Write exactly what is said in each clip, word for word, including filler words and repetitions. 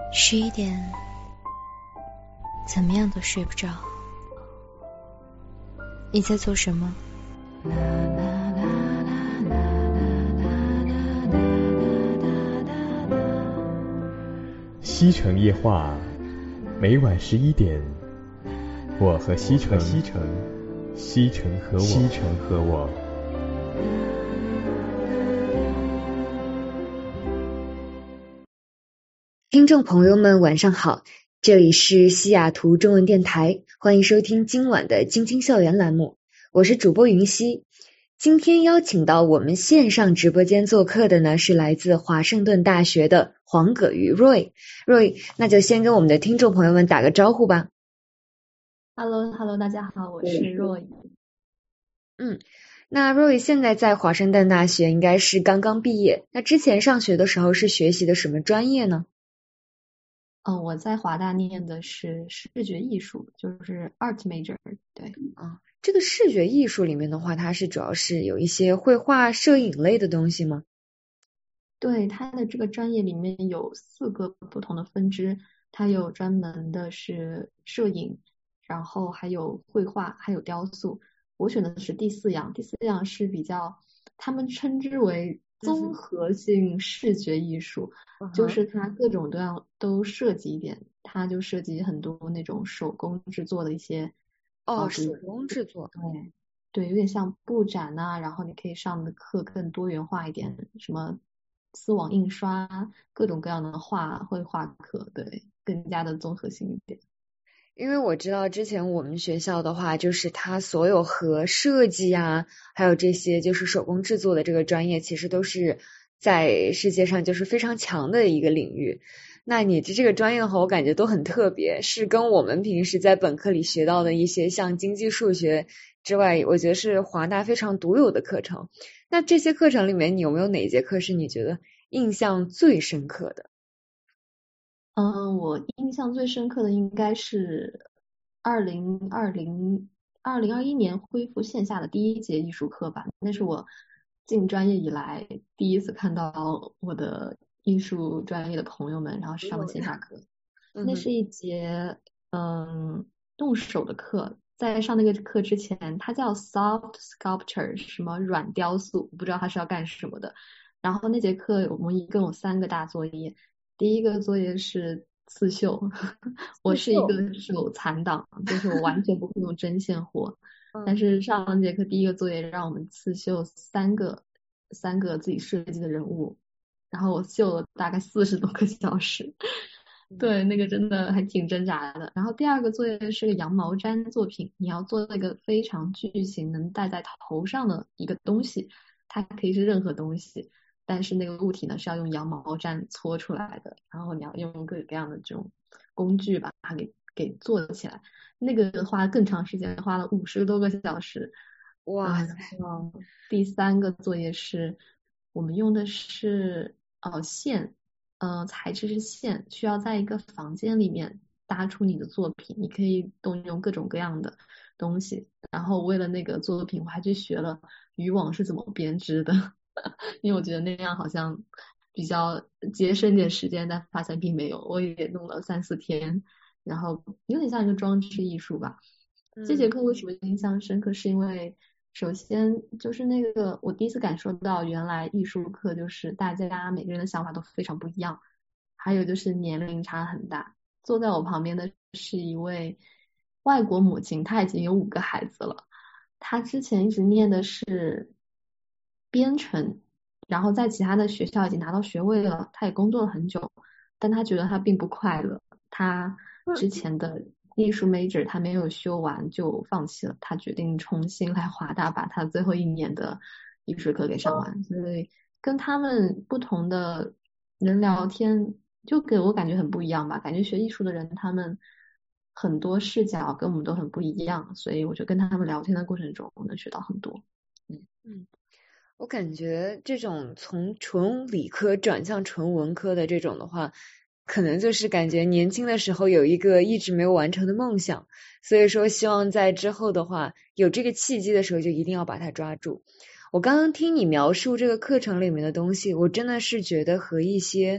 十一点，怎么样都睡不着。你在做什么？ 西城夜话，每晚十一点，我和西城，西城，西城和我，西城和我。 听众朋友们晚上好，这里是西雅图中文电台，欢迎收听今晚的晶晶校园栏目，我是主播云溪。今天邀请到我们线上直播间做客的呢，是来自华盛顿大学的黄葛瑜 Roy。 Roy， 那就先跟我们的听众朋友们打个招呼吧。 Hello Hello 大家好，我是 Roy。 嗯，那 Roy 现在在华盛顿大学应该是刚刚毕业，那之前上学的时候是学习的什么专业呢？ 嗯、呃，我在华大念的是视觉艺术，就是 Art Major。 对啊，这个视觉艺术里面的话，它是主要是有一些绘画摄影类的东西吗？ 对，它的这个专业里面有四个不同的分支，它有专门的是摄影，然后还有绘画，还有雕塑。我选的是第四样，第四样是比较他们称之为综合性视觉艺术，嗯、就是它各种各样都涉及一点，它就涉及很多那种手工制作的一些哦，手工制作， 对对，有点像布展呐、啊，然后你可以上的课更多元化一点，什么丝网印刷，各种各样的画绘画课，对，更加的综合性一点。 因为我知道之前我们学校的话，就是它所有和设计啊，还有这些就是手工制作的这个专业，其实都是在世界上就是非常强的一个领域。那你这个专业的话，我感觉都很特别，是跟我们平时在本科里学到的一些像经济数学之外，我觉得是华大非常独有的课程。那这些课程里面，你有没有哪节课是你觉得印象最深刻的？ 嗯，我印象最深刻的应该是二零二零二零二一年恢复线下的第一节艺术课吧，那是我进专业以来第一次看到我的艺术专业的朋友们，然后上了线下课。嗯、那是一节嗯动手的课，在上那个课之前，它叫 soft sculpture， 什么软雕塑，不知道它是要干什么的。然后那节课我们一共有三个大作业。第一个作业是刺绣，我是一个手残党，就是我完全不会用针线活。但是上了节课第一个作业让我们刺绣三个三个自己设计的人物，然后我绣了大概四十多个小时，对，那个真的还挺挣扎的。然后第二个作业是个羊毛毡作品，你要做那个非常巨型能戴在头上的一个东西，它可以是任何东西。但是那个物体呢是要用羊毛毡搓出来的，然后你要用各种各样的这种工具把它给给做起来，那个花更长时间，花了五十多个小时。哇、嗯！然后第三个作业是我们用的是呃线，呃材质是线，需要在一个房间里面搭出你的作品，你可以动用各种各样的东西。然后为了那个作品，我还去学了渔网是怎么编织的。因为我觉得那样好像比较节省点时间，但发现并没有，我也弄了三四天，然后有点像一个装置艺术吧。嗯、这节课为什么印象深刻？是因为首先就是那个我第一次感受到原来艺术课就是大家每个人的想法都非常不一样，还有就是年龄差很大。坐在我旁边的是一位外国母亲，她已经有五个孩子了，她之前一直念的是编程，然后在其他的学校已经拿到学位了，他也工作了很久，但他觉得他并不快乐，他之前的艺术 major 他没有修完就放弃了，他决定重新来华大把他最后一年的艺术课给上完。所以跟他们不同的人聊天，就给我感觉很不一样吧，感觉学艺术的人他们很多视角跟我们都很不一样，所以我就跟他们聊天的过程中我能学到很多。嗯嗯，我感觉这种从纯理科转向纯文科的这种的话，可能就是感觉年轻的时候有一个一直没有完成的梦想，所以说希望在之后的话有这个契机的时候就一定要把它抓住。我刚刚听你描述这个课程里面的东西，我真的是觉得和一些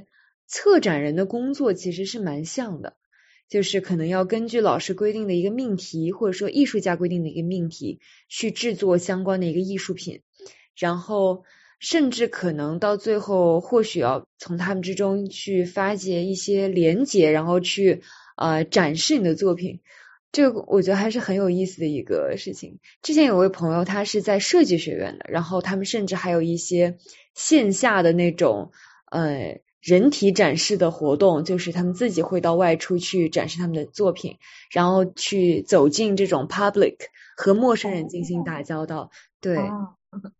策展人的工作其实是蛮像的，就是可能要根据老师规定的一个命题，或者说艺术家规定的一个命题，去制作相关的一个艺术品，然后甚至可能到最后或许要从他们之中去发掘一些连结，然后去呃展示你的作品。这个我觉得还是很有意思的一个事情。之前有位朋友他是在设计学院的，然后他们甚至还有一些线下的那种呃人体展示的活动，就是他们自己会到外出去展示他们的作品，然后去走进这种 public 和陌生人进行打交道。对， 啊，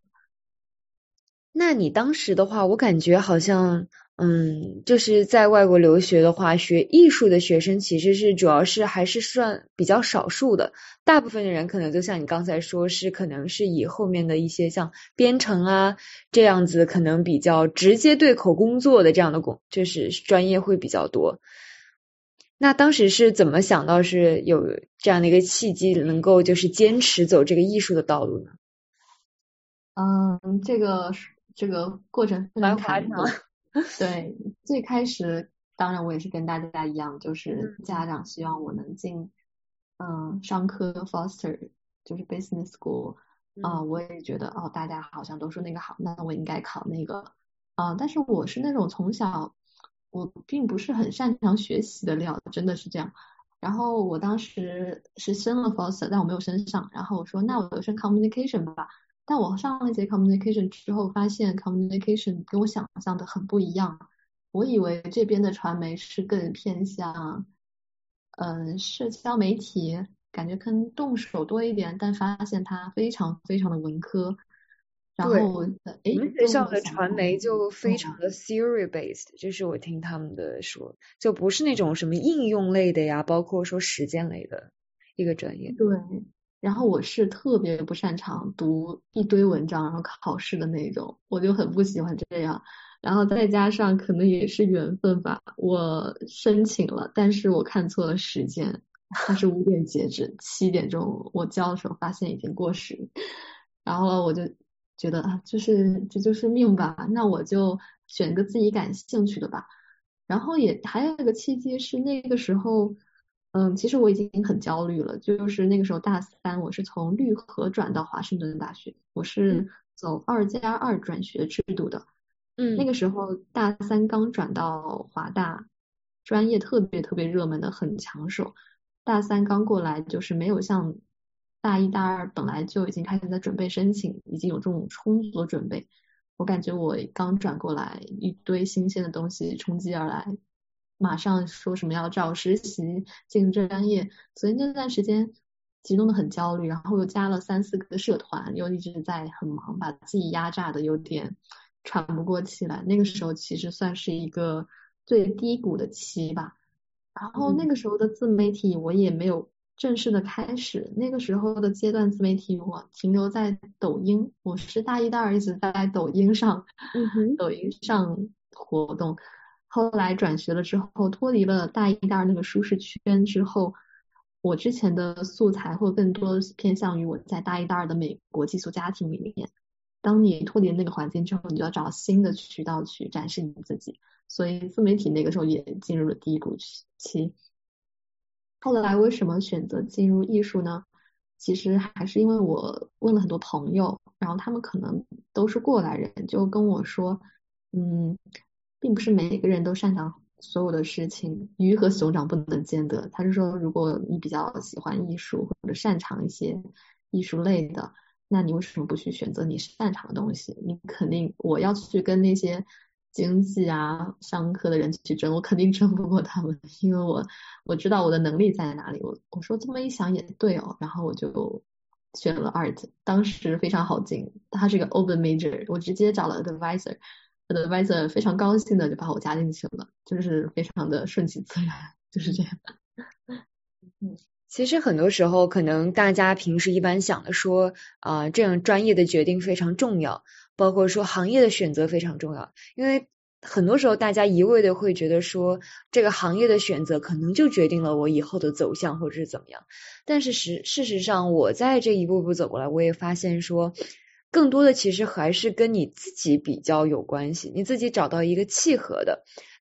那你当时的话，我感觉好像嗯，就是在外国留学的话，学艺术的学生其实是主要是还是算比较少数的，大部分的人可能就像你刚才说，是可能是以后面的一些像编程啊这样子，可能比较直接对口工作的这样的工，就是专业会比较多。那当时是怎么想到是有这样的一个契机，能够就是坚持走这个艺术的道路呢？ 嗯，这个是这个过程非常蛮滑坎坷。对，最开始当然我也是跟大家一样，就是家长希望我能进嗯商科 Foster， 就是 Business School 啊、 嗯我也觉得哦，大家好像都说那个好，那我应该考那个啊、但是我是那种从小我并不是很擅长学习的料，真的是这样。然后我当时是升了 Foster， 但我没有升上，然后我说那我就升 Communication 吧。但我上了一节 communication 之后，发现 communication 跟我想象的很不一样。我以为这边的传媒是更偏向，嗯，社交媒体，感觉更动手多一点，但发现它非常非常的文科。然对， 后，诶， 我们学跟校的我想象传媒就非哦， 常的 theory based，这是我听他们的说，就不是那种什么应用类的呀，包括说实践类的一个专业。 对。然后我是特别不擅长读一堆文章，然后考试的那种，我就很不喜欢这样。然后再加上可能也是缘分吧，我申请了，但是我看错了时间，它是五点截止，七点钟我交的时候发现已经过时，然后我就觉得啊，就是这就是命吧，那我就选个自己感兴趣的吧。然后也还有一个契机是那个时候。嗯，其实我已经很焦虑了，就是那个时候大三，我是从绿河转到华盛顿大学，我是走二加二转学制度的。那嗯个时候大三刚转到华大，专业特别特别热门的，很抢手。大三刚过来，就是没有像大一大二本来就已经开始在准备申请，已经有这种充足的准备。我感觉我刚转过来，一堆新鲜的东西冲击而来。马上说什么要找实习进专业，所以那段时间激动的很焦虑，然后又加了三四个社团，又一直在很忙，把自己压榨的有点喘不过气来。那个时候其实算是一个最低谷的期吧。然后那个时候的自媒体我也没有正式的开始，那个时候的阶段自媒体我停留在抖音，我是大一大二一直在抖音上， 嗯哼， 抖音上活动。后来转学了之后，脱离了大一大二那个舒适圈之后，我之前的素材会更多偏向于我在大一大二的美国寄宿家庭里面。当你脱离那个环境之后，你就要找新的渠道去展示你自己。所以自媒体那个时候也进入了低谷期。后来为什么选择进入艺术呢？其实还是因为我问了很多朋友，然后他们可能都是过来人，就跟我说，嗯，并不是每个人都擅长所有的事情，鱼和熊掌不能兼得。他是说，如果你比较喜欢艺术或者擅长一些艺术类的，那你为什么不去选择你擅长的东西？你肯定，我要去跟那些经济啊、商科的人去争，我肯定争不过他们，因为我我知道我的能力在哪里。我我说这么一想也对哦，然后我就选了 art， 当时非常好进，它是一个 open major， 我直接找了 advisor， advisor 非常高兴的就把我加进去了，就是非常的顺其自然，就是这样。 嗯，其实很多时候可能大家平时一般想的说啊、呃，这样专业的决定非常重要，包括说行业的选择非常重要，因为很多时候大家一味的会觉得说这个行业的选择可能就决定了我以后的走向或者是怎么样，但是实事实上我在这一步步走过来，我也发现说更多的其实还是跟你自己比较有关系，你自己找到一个契合的。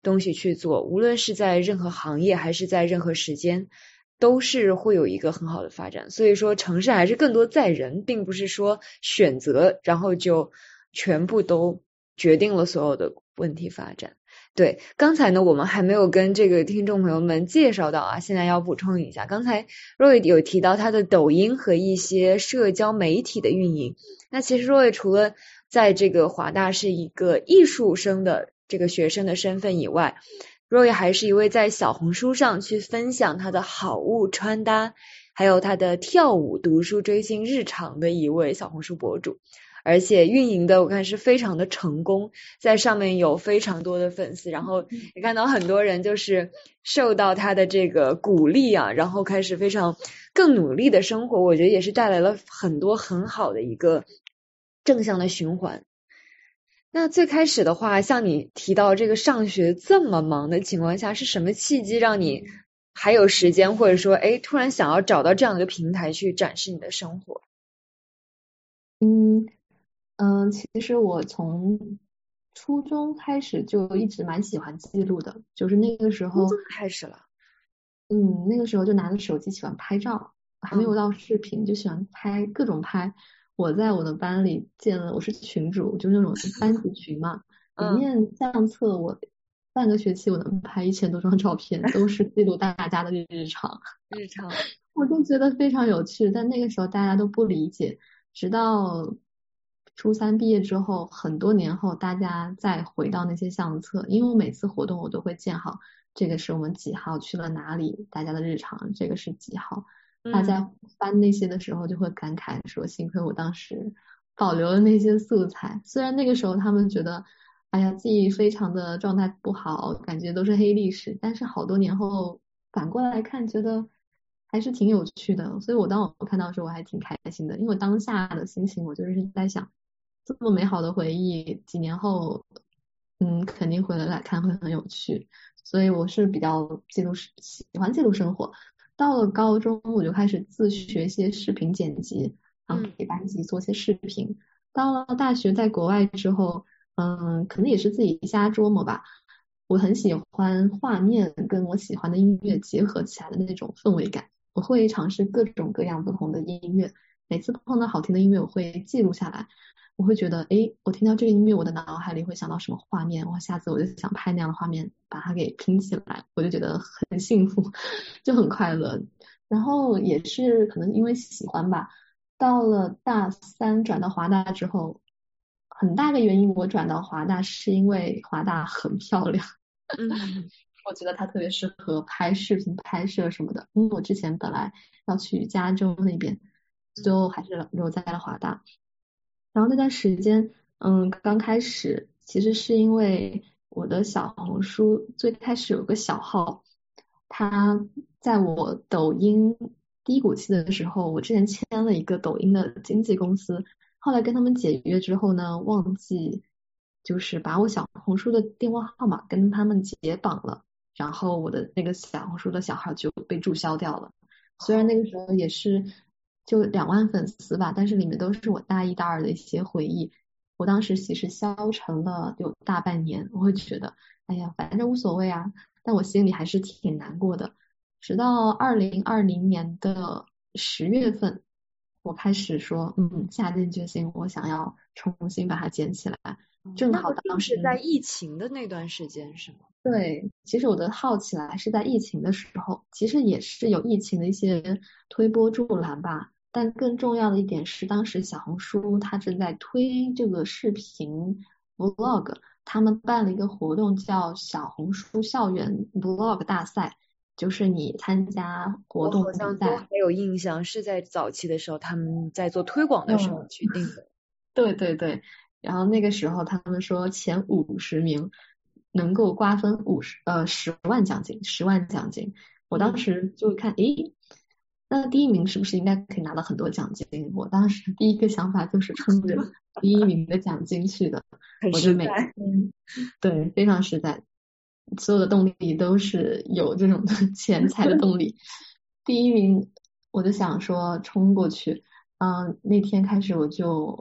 东西去做，无论是在任何行业还是在任何时间，都是会有一个很好的发展。所以说成事还是更多在人，并不是说选择然后就全部都决定了所有的问题发展。对，刚才呢我们还没有跟这个听众朋友们介绍到啊，现在要补充一下，刚才 Roy 有提到他的抖音和一些社交媒体的运营。那其实 Roy 除了在这个华大是一个艺术生的这个学生的身份以外， Roy 还是一位在小红书上去分享他的好物穿搭，还有他的跳舞、读书、追星日常的一位小红书博主，而且运营的我看是非常的成功，在上面有非常多的粉丝，然后也看到很多人就是受到他的这个鼓励啊，然后开始非常更努力的生活，我觉得也是带来了很多很好的一个正向的循环。那最开始的话，像你提到这个上学这么忙的情况下，是什么契机让你还有时间，或者说哎突然想要找到这样一个平台去展示你的生活？ 嗯嗯、呃，其实我从初中开始就一直蛮喜欢记录的，就是那个时候， 开始了， 嗯，那个时候就拿着手机喜欢拍照，还没有到视频，就喜欢拍各种拍。我在我的班里建了，我是群主，就是那种班级群嘛，里面相册我半个学期我能拍一千多张照片，都是记录大家的日常。 日常， 我就觉得非常有趣，但那个时候大家都不理解，直到初三毕业之后，很多年后，大家再回到那些相册，因为我每次活动我都会建好，这个是我们几号去了哪里，大家的日常，这个是几号。大家翻那些的时候就会感慨说，幸亏我当时保留了那些素材。虽然那个时候他们觉得，哎呀，自己非常的状态不好，感觉都是黑历史，但是好多年后反过来看，觉得还是挺有趣的。所以我当我看到的时候，我还挺开心的，因为当下的心情，我就是在想，这么美好的回忆，几年后，嗯，肯定回来看会很有趣。所以我是比较记录喜欢记录生活。到了高中，我就开始自学一些视频剪辑，然后给班级做些视频。到了大学，在国外之后，嗯，可能也是自己瞎琢磨吧。我很喜欢画面跟我喜欢的音乐结合起来的那种氛围感。我会尝试各种各样不同的音乐，每次碰到好听的音乐，我会记录下来。我会觉得，诶，我听到这个音乐，我的脑海里会想到什么画面，我下次我就想拍那样的画面，把它给拼起来，我就觉得很幸福，就很快乐。然后也是可能因为喜欢吧，到了大三转到华大之后，很大的原因我转到华大是因为华大很漂亮， 嗯， 我觉得它特别适合拍视频拍摄什么的，因为我之前本来要去加州那边，最后还是留在了华大。然后那段时间，嗯，刚开始其实是因为我的小红书最开始有个小号，它在我抖音低谷期的时候，我之前签了一个抖音的经纪公司，后来跟他们解约之后呢，忘记就是把我小红书的电话号码跟他们解绑了，然后我的那个小红书的小号就被注销掉了。虽然那个时候也是就两万粉丝吧，但是里面都是我大一大二的一些回忆。我当时其实消沉了有大半年，我会觉得，哎呀，反正无所谓啊，但我心里还是挺难过的。直到二零二零年的十月份，我开始说，嗯，下定决心，我想要重新把它捡起来。正好当时是在疫情的那段时间是吗？ 对，其实我的好起来是在疫情的时候，其实也是有疫情的一些推波助澜吧。但更重要的一点是，当时小红书它正在推这个视频 vlog， 他们办了一个活动叫小红书校园 vlog 大赛，就是你参加活动比赛。 还有印象是在早期的时候，他们在做推广的时候去定的。 对对对，然后那个时候他们说前五十名能够瓜分五十呃十万奖金，十万奖金。我当时就看，诶，那第一名是不是应该可以拿到很多奖金？我当时第一个想法就是冲着第一名的奖金去的，我就每天对非常实在，所有的动力都是有这种钱财的动力。第一名我就想说冲过去，嗯、呃，那天开始我就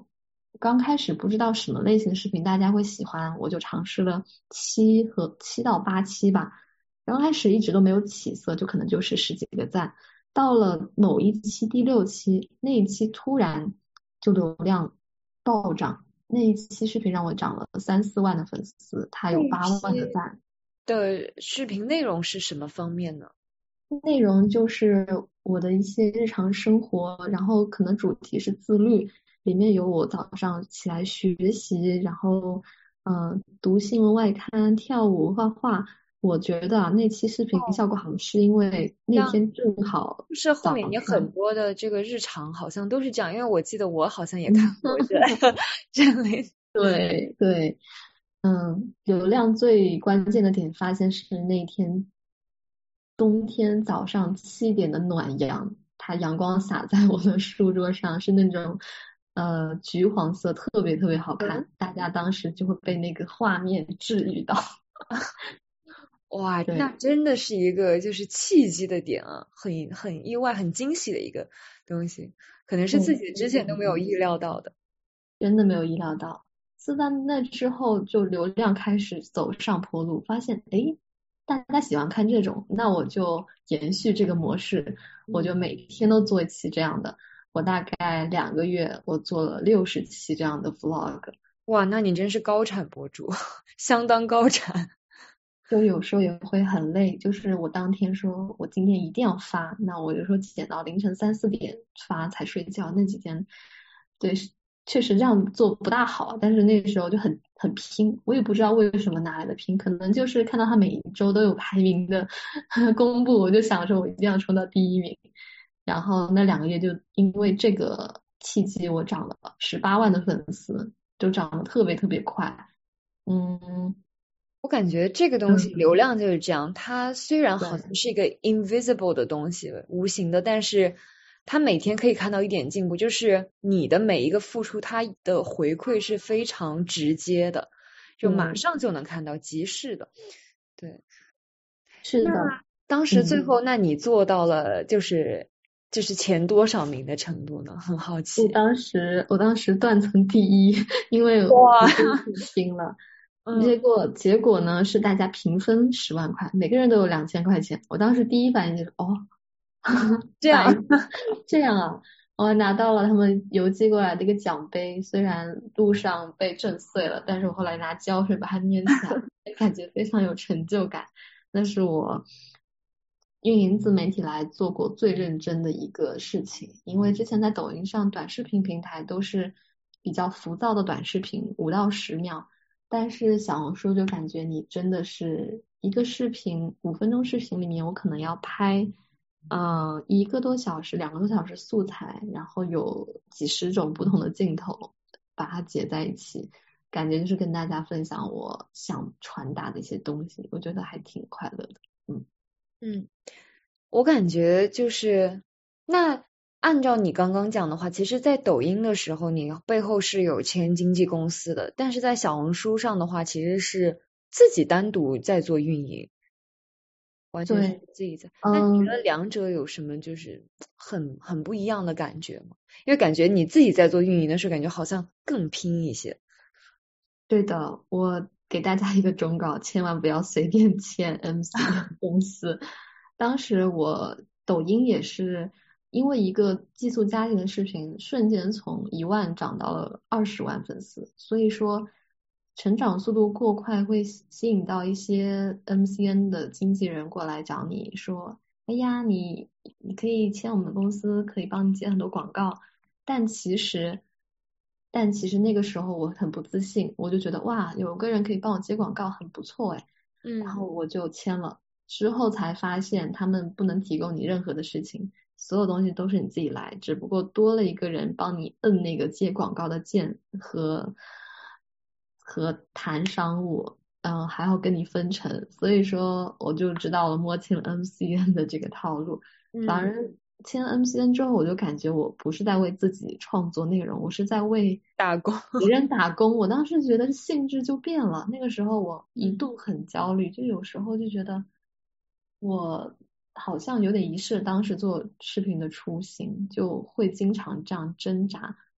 刚开始不知道什么类型视频大家会喜欢，我就尝试了七和七到八期吧。刚开始一直都没有起色，就可能就是十几个赞。到了某一期第六期，那一期突然就流量暴涨，那一期视频让我涨了三四万的粉丝，它有八万的赞。 的视频内容是什么方面呢？ 内容就是我的一些日常生活，然后可能主题是自律，里面有我早上起来学习，然后嗯、呃、读新闻外刊、跳舞、画画。我觉得啊，那期视频效果好是因为那天正好就是后面你很多的这个日常好像都是这样，因为我记得我好像也看过这这类。 对对，嗯，流量最关键的点发现是那天冬天早上七点的暖阳，它阳光洒在我的书桌上，是那种呃橘黄色，特别特别好看，大家当时就会被那个画面治愈到。 哇，那真的是一个就是契机的点啊，很很意外、很惊喜的一个东西，可能是自己之前都没有意料到的。 真的没有意料到，自在那之后就流量开始走上坡路，发现诶大家喜欢看这种，那我就延续这个模式，我就每天都做一期这样的。我大概两个月，我做了六十期这样的 vlog。 哇，那你真是高产博主，相当高产。 就有时候也会很累，就是我当天说我今天一定要发，那我有时候剪到凌晨三四点发才睡觉。那几天，对，确实这样做不大好，但是那时候就很很拼，我也不知道为什么哪来的拼，可能就是看到他每一周都有排名的公布，我就想说我一定要冲到第一名。然后那两个月就因为这个契机，我涨了十八万的粉丝，就涨得特别特别快。嗯。 我感觉这个东西流量就是这样，它虽然好像是一个 invisible 的东西，无形的，但是它每天可以看到一点进步，就是你的每一个付出，它的回馈是非常直接的，就马上就能看到，及时的。对， 是的。 当时最后，那你做到了就是就是前多少名的程度呢？很好奇。 我当时我当时断层第一，因为我拼了。结果结果呢是大家平分十万块，每个人都有两千块钱。我当时第一反应就是哦， 这样这样啊，我还拿到了他们邮寄过来的一个奖杯，虽然路上被震碎了，但是我后来拿胶水把它粘起来，感觉非常有成就感。那是我运营自媒体来做过最认真的一个事情，因为之前在抖音上短视频平台都是比较浮躁的短视频，五到十秒。但是小红书就感觉你真的是一个视频，五分钟视频里面我可能要拍呃一个多小时、两个多小时素材，然后有几十种不同的镜头把它结在一起，感觉就是跟大家分享我想传达的一些东西，我觉得还挺快乐的。嗯嗯，我感觉就是那。按照你刚刚讲的话，其实在抖音的时候你背后是有签经纪公司的，但是在小红书上的话其实是自己单独在做运营，完全是自己在。那你觉得两者有什么就是很很不一样的感觉吗？因为感觉你自己在做运营的时候感觉好像更拼一些。 对的，我给大家一个忠告，千万不要随便签 M C N 公司。当时我抖音也是因为一个寄宿家庭的视频，瞬间从一万涨到了二十万粉丝，所以说成长速度过快会吸引到一些 M C N 的经纪人过来找你说，哎呀，你你可以签我们的公司，可以帮你接很多广告，但其实但其实那个时候我很不自信，我就觉得哇，有个人可以帮我接广告很不错哎， 嗯， 然后我就签了。之后才发现他们不能提供你任何的事情，所有东西都是你自己来，只不过多了一个人帮你摁那个接广告的键和和谈商务，嗯，还要跟你分成，所以说我就知道了摸清了 M C N 的这个套路。反而签 M C N 之后，我就感觉我不是在为自己创作内容，我是在为打工别人打工。我当时觉得性质就变了，那个时候我一度很焦虑，就有时候就觉得我好像有点遗失当时做视频的初心，就会经常这样挣扎。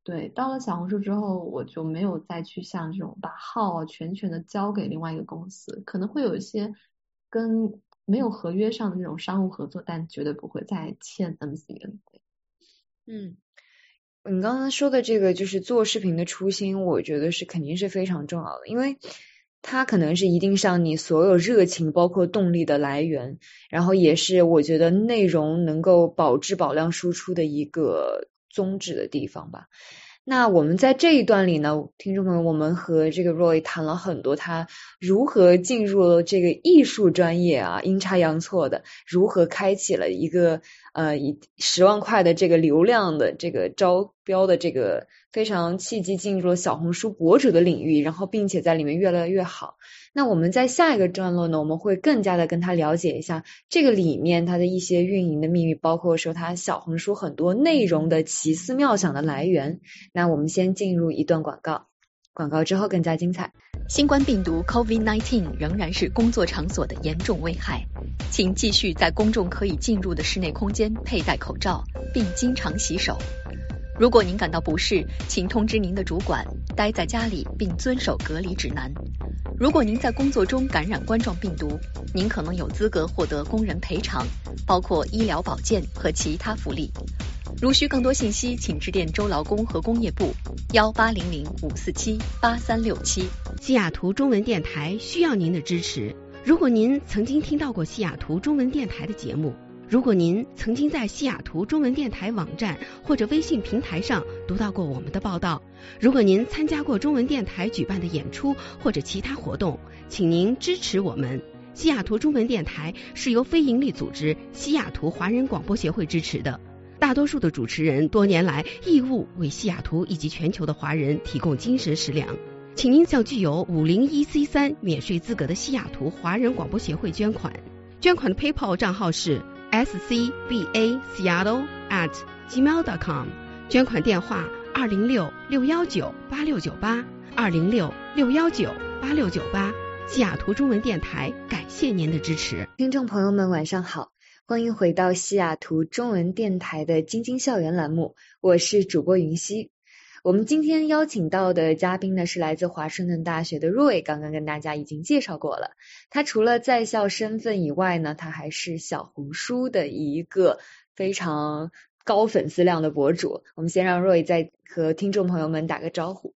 对，到了小红书之后，我就没有再去像这种把号啊全权的交给另外一个公司，可能会有一些跟没有合约上的那种商务合作，但绝对不会再欠 M C N。 嗯，你刚刚说的这个就是做视频的初心，我觉得是肯定是非常重要的，因为它可能是一定上你所有热情包括动力的来源，然后也是我觉得内容能够保质保量输出的一个宗旨的地方吧。那我们在这一段里呢，听众朋友，我们和这个 Roy 谈了很多他如何进入了这个艺术专业啊，阴差阳错的，如何开启了一个呃以十万块的这个流量的这个招标的这个非常契机进入了小红书博主的领域，然后并且在里面越来越好。那我们在下一个段落呢，我们会更加的跟他了解一下这个里面他的一些运营的秘密，包括说他小红书很多内容的奇思妙想的来源。那我们先进入一段广告，广告之后更加精彩。 新冠病毒 COVID 十九 仍然是工作场所的严重危害，请继续在公众可以进入的室内空间佩戴口罩，并经常洗手。如果您感到不适，请通知您的主管，待在家里并遵守隔离指南。如果您在工作中感染冠状病毒，您可能有资格获得工人赔偿，包括医疗保健和其他福利。如需更多信息，请致电州劳工和工业部幺八零零五四七八三六七。 西雅图中文电台需要您的支持。如果您曾经听到过西雅图中文电台的节目，如果您曾经在西雅图中文电台网站或者微信平台上读到过我们的报道，如果您参加过中文电台举办的演出或者其他活动，请您支持我们。西雅图中文电台是由非营利组织西雅图华人广播协会支持的，大多数的主持人多年来义务为西雅图以及全球的华人提供精神食粮。请您向具有五零一 C 三 免税资格的西雅图华人广播协会捐款，捐款的 PayPal 账号是 s c b a seattle at gmail dot com， 捐款电话二零六六一九八六九八二零六六一九八六九八。西雅图中文电台感谢您的支持。 听众朋友们晚上好，欢迎回到西雅图中文电台的晶晶校园栏目，我是主播云溪。我们今天邀请到的嘉宾呢是来自华盛顿大学的 Roy， 刚刚跟大家已经介绍过了。他除了在校身份以外呢，他还是小红书的一个非常高粉丝量的博主。我们先让 Roy 再和听众朋友们打个招呼。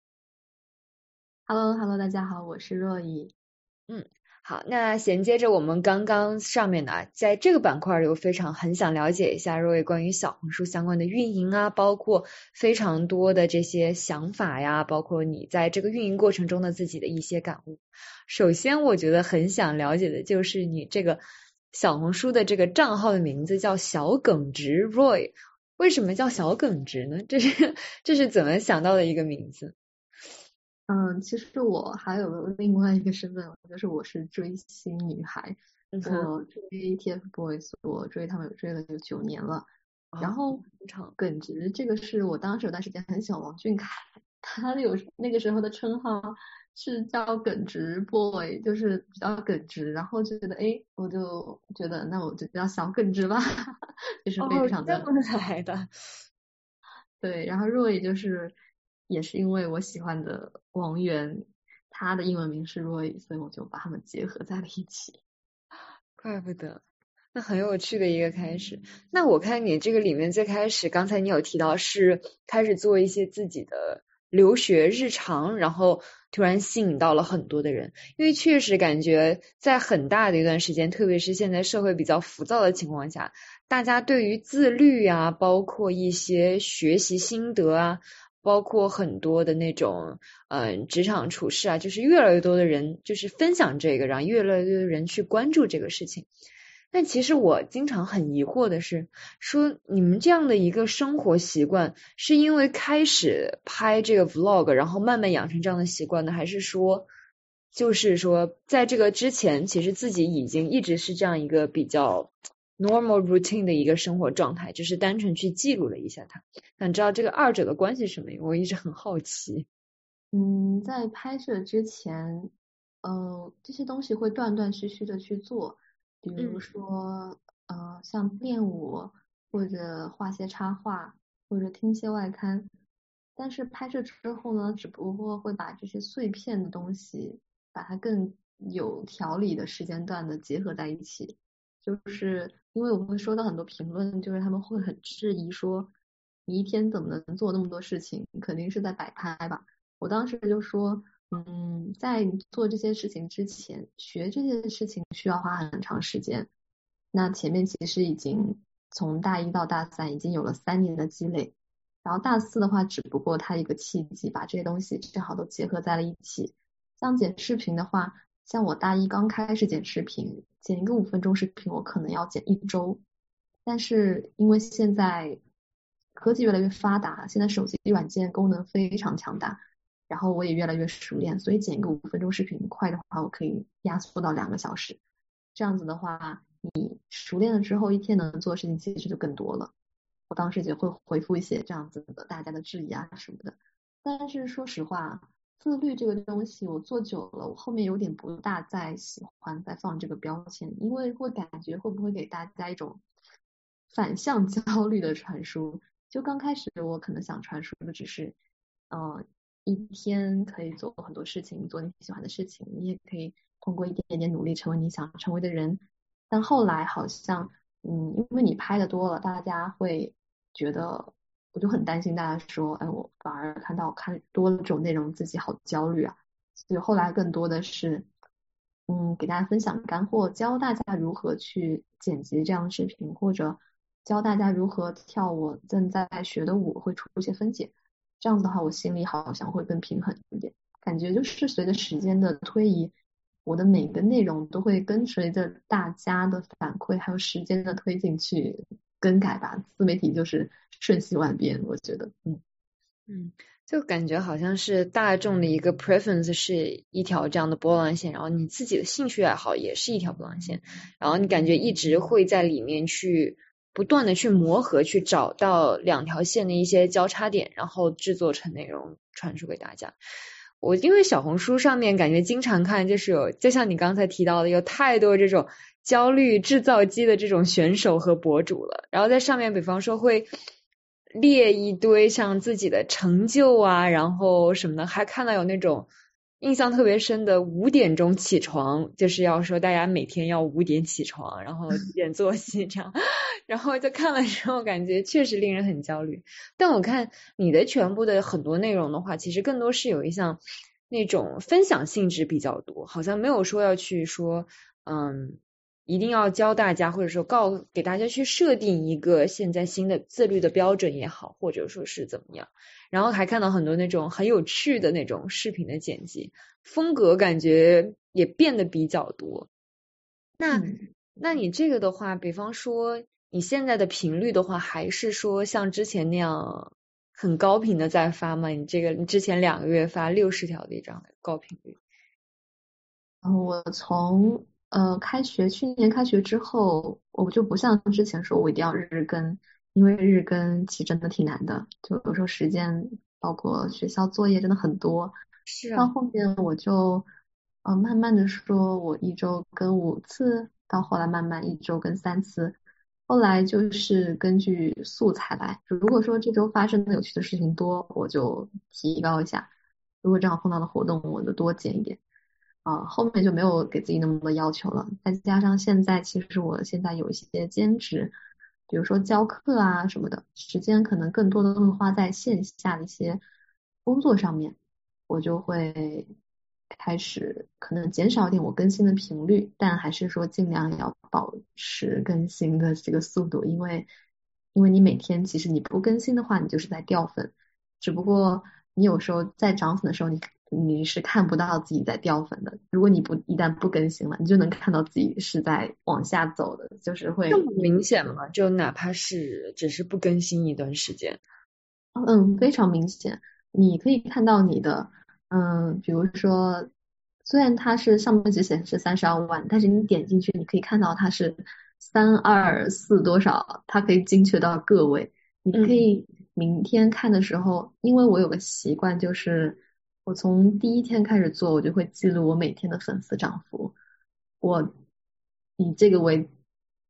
Hello Hello， 大家好，我是若依。 嗯，好，那衔接着我们刚刚上面的，在这个板块有非常很想了解一下若依关于小红书相关的运营啊，包括非常多的这些想法呀，包括你在这个运营过程中的自己的一些感悟。首先我觉得很想了解的就是你这个小红书的这个账号的名字叫小耿直 Roy， 为什么叫小耿直呢？这是这是怎么想到的一个名字？ 嗯，其实我还有另外一个身份，就是我是追星女孩， 嗯、 我追 T F Boys， 我追他们追了有九年了。哦、然后耿直这个是我当时有段时间很喜欢王俊凯，他有那个时候的称号是叫耿直 boy， 就是比较耿直，然后就觉得哎，我就觉得那我就叫小耿直吧，就是非常的、 哦、这么来的。 对，然后Roy就是也是因为我喜欢的王源，他的英文名是 Roy， 所以我就把他们结合在了一起。 怪不得，那很有趣的一个开始。那我看你这个里面最开始，刚才你有提到是开始做一些自己的留学日常，然后突然吸引到了很多的人，因为确实感觉在很大的一段时间，特别是现在社会比较浮躁的情况下，大家对于自律啊，包括一些学习心得啊，包括很多的那种嗯职场处事啊，就是越来越多的人就是分享这个，然后越来越多的人去关注这个事情。但其实我经常很疑惑的是，说你们这样的一个生活习惯是因为开始拍这个 vlog 然后慢慢养成这样的习惯呢，还是说就是说在这个之前其实自己已经一直是这样一个比较 normal routine 的一个生活状态，就是单纯去记录了一下它。想知道这个二者的关系是什么？我一直很好奇。 嗯，在拍摄之前呃这些东西会断断续续的去做，比如说、嗯、呃像练舞或者画些插画或者听些外刊， 但是拍摄之后呢，只不过会把这些碎片的东西，把它更有条理的时间段的结合在一起。就是因为我会收到很多评论，就是他们会很质疑说，你一天怎么能做那么多事情？肯定是在摆拍吧。我当时就说，嗯，在做这些事情之前，学这件事情需要花很长时间。那前面其实已经从大一到大三已经有了三年的积累。然后大四的话，只不过它一个契机，把这些东西正好都结合在了一起。像剪视频的话，像我大一刚开始剪视频，剪一个五分钟视频，我可能要剪一周。但是因为现在科技越来越发达，现在手机软件功能非常强大，然后我也越来越熟练，所以剪一个五分钟视频快的话，我可以压缩到两个小时。这样子的话，你熟练了之后，一天能做的事情其实就更多了。我当时就会回复一些这样子的大家的质疑啊什么的。但是说实话，自律这个东西我做久了，我后面有点不大再喜欢再放这个标签，因为会感觉会不会给大家一种反向焦虑的传输。就刚开始我可能想传输的只是，呃，一天可以做很多事情，做你喜欢的事情，你也可以通过一点点努力成为你想成为的人。但后来好像，嗯，因为你拍的多了，大家会觉得，我就很担心大家说，哎，我反而看到看多了这种内容，自己好焦虑啊。所以后来更多的是，嗯，给大家分享干货，教大家如何去剪辑这样的视频，或者教大家如何跳我正在学的舞，会出一些分解。这样子的话，我心里好像会更平衡一点，感觉就是随着时间的推移，我的每个内容都会跟随着大家的反馈还有时间的推进去更改吧。自媒体就是瞬息万变，我觉得，嗯嗯，就感觉好像是大众的一个 preference 是一条这样的波浪线，然后你自己的兴趣爱好也是一条波浪线，然后你感觉一直会在里面去不断的去磨合，去找到两条线的一些交叉点，然后制作成内容传输给大家。我因为小红书上面感觉经常看，就是有就像你刚才提到的，有太多这种焦虑制造机的这种选手和博主了，然后在上面比方说会列一堆像自己的成就啊，然后什么的，还看到有那种印象特别深的五点钟起床，就是要说大家每天要五点起床，然后几点作息这样，然后就看了之后感觉确实令人很焦虑。但我看你的全部的很多内容的话，其实更多是有一项那种分享性质比较多，好像没有说要去说嗯一定要教大家，或者说告给大家去设定一个现在新的自律的标准也好，或者说是怎么样。然后还看到很多那种很有趣的那种视频的剪辑，风格感觉也变得比较多。那、嗯、那你这个的话，比方说你现在的频率的话，还是说像之前那样很高频的在发吗？你这个你之前两个月发六十条的这样的高频率？ 我从呃开学去年开学之后，我就不像之前说我一定要日日更，因为日更其实真的挺难的，就有时候时间包括学校作业真的很多。 是啊。 到后面我就呃慢慢的说我一周更五次，到后来慢慢一周更三次。后来就是根据素材来，如果说这周发生的有趣的事情多，我就提高一下；如果正好碰到的活动，我就多剪一点。啊、呃，后面就没有给自己那么多要求了。再加上现在，其实我现在有一些兼职，比如说教课啊什么的，时间可能更多的会花在线下的一些工作上面，我就会开始可能减少一点我更新的频率，但还是说尽量要保持更新的这个速度，因为因为你每天其实你不更新的话，你就是在掉粉，只不过你有时候在涨粉的时候，你你是看不到自己在掉粉的。如果你不一旦不更新了，你就能看到自己是在往下走的，就是会这么明显吗？就哪怕是只是不更新一段时间， 嗯，非常明显。你可以看到你的，嗯，比如说，虽然它是上面只显示三十二万，但是你点进去，你可以看到它是三二四多少，它可以精确到个位。你可以明天看的时候，因为我有个习惯，就是我从第一天开始做，我就会记录我每天的粉丝涨幅。我以这个为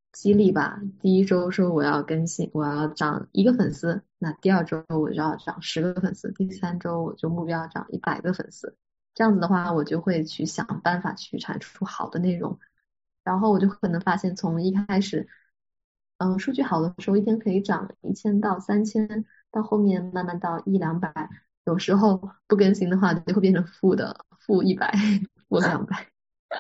激励吧。第一周说我要更新，我要涨一个粉丝，那第二周我就要涨十个粉丝，第三周我就目标涨一百个粉丝。这样子的话，我就会去想办法去产出好的内容，然后我就可能发现从一开始，嗯，数据好的时候一天可以涨一千到三千，到后面慢慢到一两百，有时候不更新的话就会变成负的，负一百，负两百。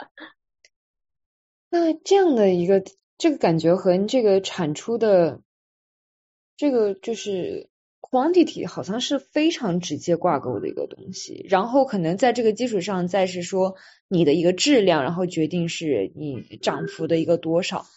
那这样的一个这个感觉和这个产出的这个就是 quantity 好像是非常直接挂钩的一个东西，然后可能在这个基础上再是说你的一个质量，然后决定是你涨幅的一个多少。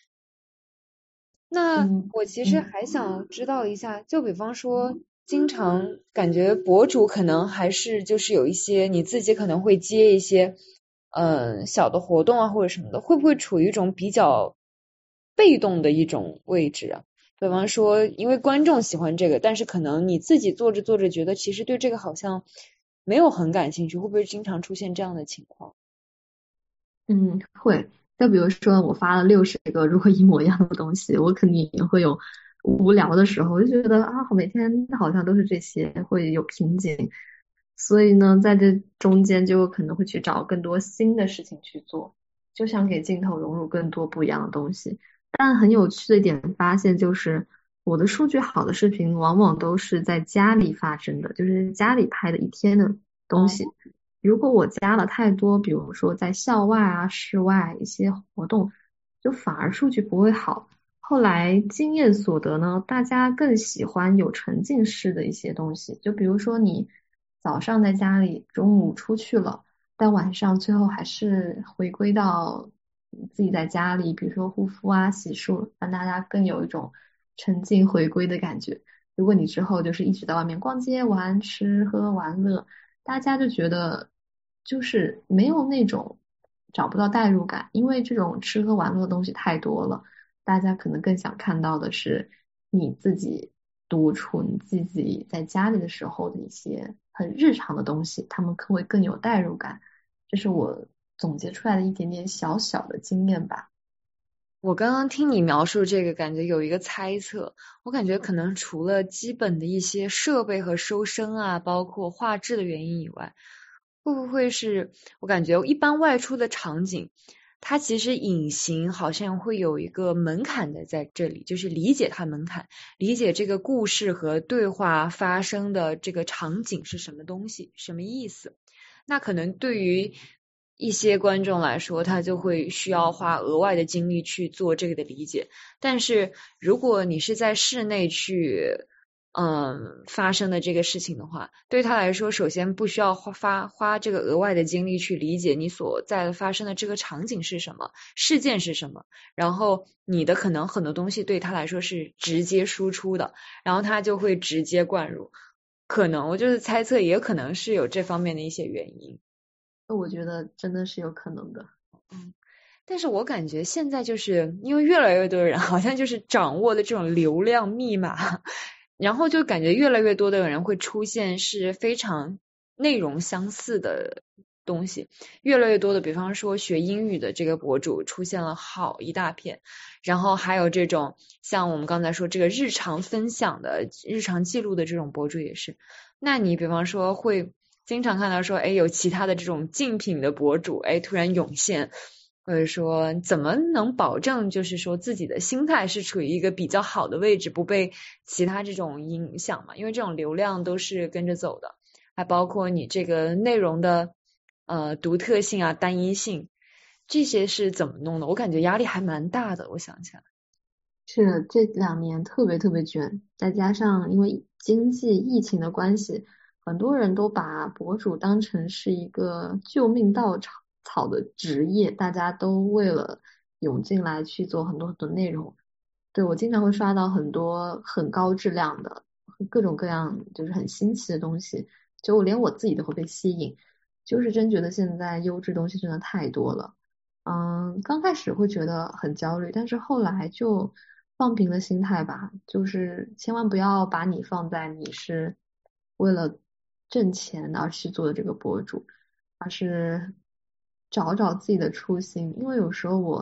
那嗯我其实还想知道一下，就比方说经常感觉博主可能还是就是有一些你自己可能会接一些嗯小的活动啊或者什么的，会不会处于一种比较被动的一种位置啊？比方说因为观众喜欢这个，但是可能你自己做着做着觉得其实对这个好像没有很感兴趣，会不会经常出现这样的情况？ 嗯，会。就比如说我发了六十个如果一模一样的东西，我肯定也会有无聊的时候，我就觉得啊，每天好像都是这些，会有瓶颈。所以呢，在这中间就可能会去找更多新的事情去做，就想给镜头融入更多不一样的东西。但很有趣的一点发现就是，我的数据好的视频往往都是在家里发生的，就是家里拍的一天的东西。如果我加了太多，比如说在校外啊、室外一些活动，就反而数据不会好。后来经验所得呢，大家更喜欢有沉浸式的一些东西，就比如说你早上在家里，中午出去了，但晚上最后还是回归到自己在家里，比如说护肤啊、洗漱，让大家更有一种沉浸回归的感觉。如果你之后就是一直在外面逛街、玩、吃喝玩乐，大家就觉得就是没有那种找不到代入感，因为这种吃喝玩乐的东西太多了，大家可能更想看到的是你自己独处，你自己在家里的时候的一些很日常的东西，他们可会更有代入感。这是我总结出来的一点点小小的经验吧。 我刚刚听你描述这个，感觉有一个猜测，我感觉可能除了基本的一些设备和收声啊，包括画质的原因以外，会不会是我感觉一般外出的场景，它其实隐形好像会有一个门槛的在这里，就是理解它门槛，理解这个故事和对话发生的这个场景是什么东西，什么意思。那可能对于一些观众来说，他就会需要花额外的精力去做这个的理解。但是如果你是在室内去嗯发生的这个事情的话，对他来说，首先不需要花发花这个额外的精力去理解你所在发生的这个场景是什么，事件是什么，然后你的可能很多东西对他来说是直接输出的，然后他就会直接灌入。可能我就是猜测，也可能是有这方面的一些原因。 我觉得真的是有可能的。 嗯，但是我感觉现在就是因为越来越多的人好像就是掌握了这种流量密码，然后就感觉越来越多的人会出现是非常内容相似的东西，越来越多的比方说学英语的这个博主出现了好一大片，然后还有这种像我们刚才说这个日常分享的日常记录的这种博主也是。那你比方说会经常看到说，哎，有其他的这种竞品的博主，哎，突然涌现，或者说怎么能保证就是说自己的心态是处于一个比较好的位置，不被其他这种影响嘛？因为这种流量都是跟着走的，还包括你这个内容的呃独特性啊、单一性，这些是怎么弄的？我感觉压力还蛮大的，我想起来。 是这两年特别特别卷，再加上因为经济疫情的关系，很多人都把博主当成是一个救命稻草草的职业，大家都为了涌进来去做很多很多内容。对，我经常会刷到很多很高质量的各种各样就是很新奇的东西，就连我自己都会被吸引，就是真觉得现在优质东西真的太多了。嗯，刚开始会觉得很焦虑，但是后来就放平了心态吧，就是千万不要把你放在你是为了挣钱而去做的这个博主，而是找找自己的初心。因为有时候我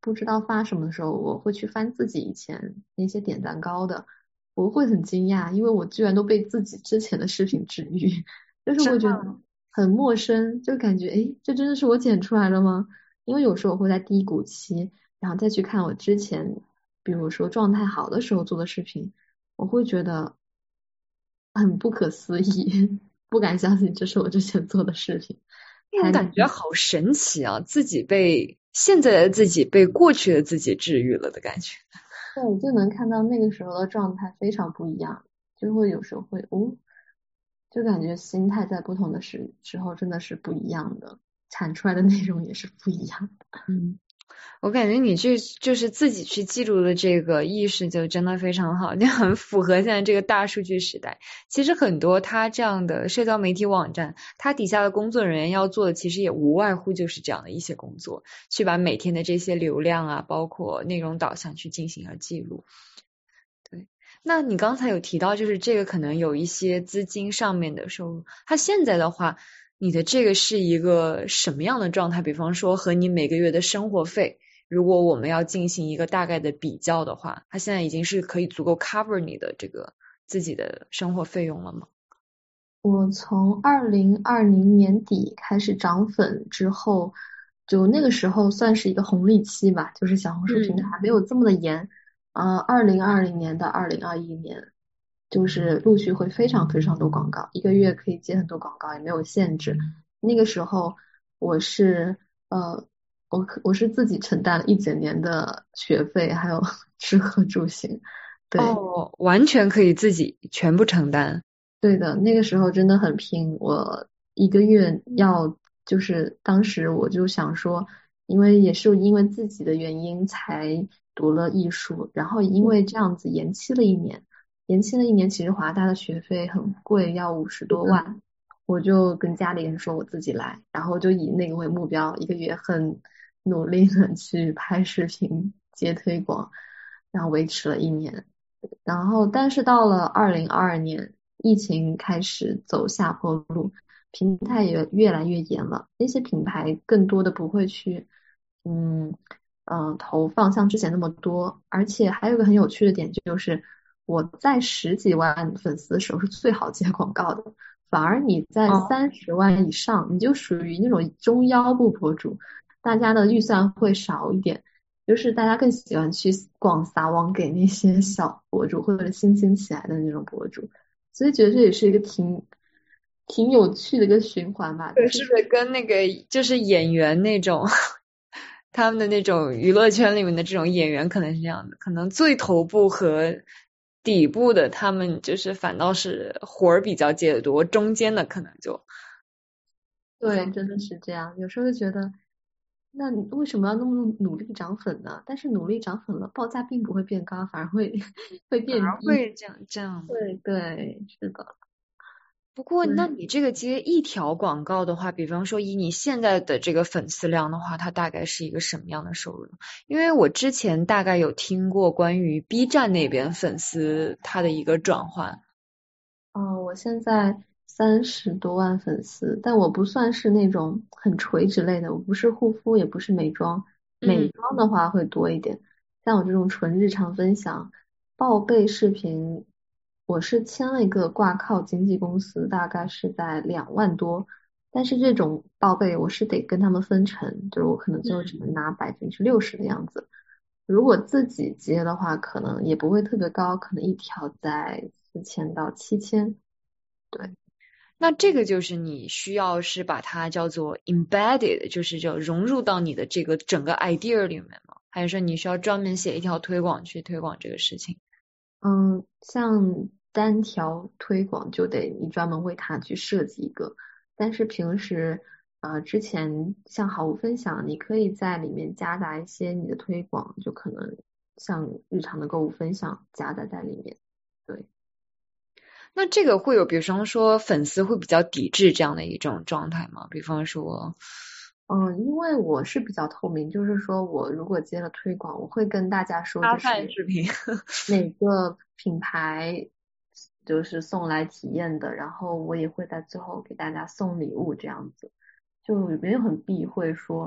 不知道发什么的时候，我会去翻自己以前那些点赞高的，我会很惊讶，因为我居然都被自己之前的视频治愈，就是会觉得很陌生，就感觉诶，这真的是我剪出来了吗？因为有时候我会在低谷期，然后再去看我之前，比如说状态好的时候做的视频，我会觉得很不可思议，不敢相信这是我之前做的视频。 那种感觉好神奇啊，自己被现在的自己被过去的自己治愈了的感觉。 对，就能看到那个时候的状态非常不一样，就会有时候会哦，就感觉心态在不同的时时候真的是不一样的，产出来的内容也是不一样的。 嗯，我感觉你这就是自己去记录的这个意识就真的非常好，就很符合现在这个大数据时代。其实很多他这样的社交媒体网站，他底下的工作人员要做的其实也无外乎就是这样的一些工作，去把每天的这些流量啊，包括内容导向去进行了记录。对，那你刚才有提到就是这个可能有一些资金上面的收入，它现在的话你的这个是一个什么样的状态？比方说和你每个月的生活费，如果我们要进行一个大概的比较的话，它现在已经是可以足够 cover 你的这个自己的生活费用了吗？ 我从二零二零年底开始涨粉之后，就那个时候算是一个红利期吧，就是小红书平台还没有这么的严。呃，二零二零年到二零二一年，就是陆续会非常非常多广告，一个月可以接很多广告，也没有限制。那个时候我是呃，我可我是自己承担了一整年的学费，还有吃喝住行。对， 哦，完全可以自己全部承担。 对的，那个时候真的很拼，我一个月要就是当时我就想说，因为也是因为自己的原因才读了艺术，然后因为这样子延期了一年，延期了一年，其实华大的学费很贵，要五十多万，我就跟家里人说我自己来，然后就以那个为目标，一个月很努力的去拍视频接推广，然后维持了一年。然后，但是到了二零二二年，疫情开始走下坡路，平台也越来越严了。那些品牌更多的不会去，嗯嗯、呃投放像之前那么多。而且还有一个很有趣的点就是，我在十几万粉丝的时候是最好接广告的，反而你在哦三十万以上，你就属于那种中腰部博主，大家的预算会少一点。就是大家更喜欢去广撒网给那些小博主或者新兴起来的那种博主，所以觉得这也是一个挺挺有趣的一个循环吧。 对， 就是不是跟那个就是演员那种他们的那种娱乐圈里面的这种演员可能是这样的，可能最头部和底部的他们就是反倒是活儿比较接得多，中间的可能就对，真的是这样。有时候就觉得，那你为什么要那么努力涨粉呢？但是努力涨粉了，报价并不会变高，反而会会反而变低。 会这样这样。 对对，是的。 不过， 对。 那你这个接一条广告的话，比方说以你现在的这个粉丝量的话，它大概是一个什么样的收入呢？因为我之前大概有听过关于 B 站那边粉丝它的一个转换。 哦，我现在三十多万粉丝，但我不算是那种很垂直类的，我不是护肤，也不是美妆。美嗯妆的话会多一点，像我这种纯日常分享、报备视频，我是签了一个挂靠经纪公司，大概是在两万多，但是这种报备我是得跟他们分成，就是我可能最后只能拿百分之六十的样子。如果自己接的话，可能也不会特别高，可能一条在四千到七千。对， 那这个就是你需要是把它叫做 embedded，就是叫融入到你的这个整个 idea 里面吗？还是说你需要专门写一条推广去推广这个事情？ 嗯，像单条推广就得你专门为它去设计一个，但是平时呃之前像好物分享，你可以在里面夹杂一些你的推广，就可能像日常的购物分享夹杂在里面。对。 那这个会有，比方说粉丝会比较抵制这样的一种状态吗？比方说， 嗯，因为我是比较透明，就是说我如果接了推广，我会跟大家说， 搭就是饭视频。 哪个品牌就是送来体验的，然后我也会在最后给大家送礼物这样子，就没有很避讳说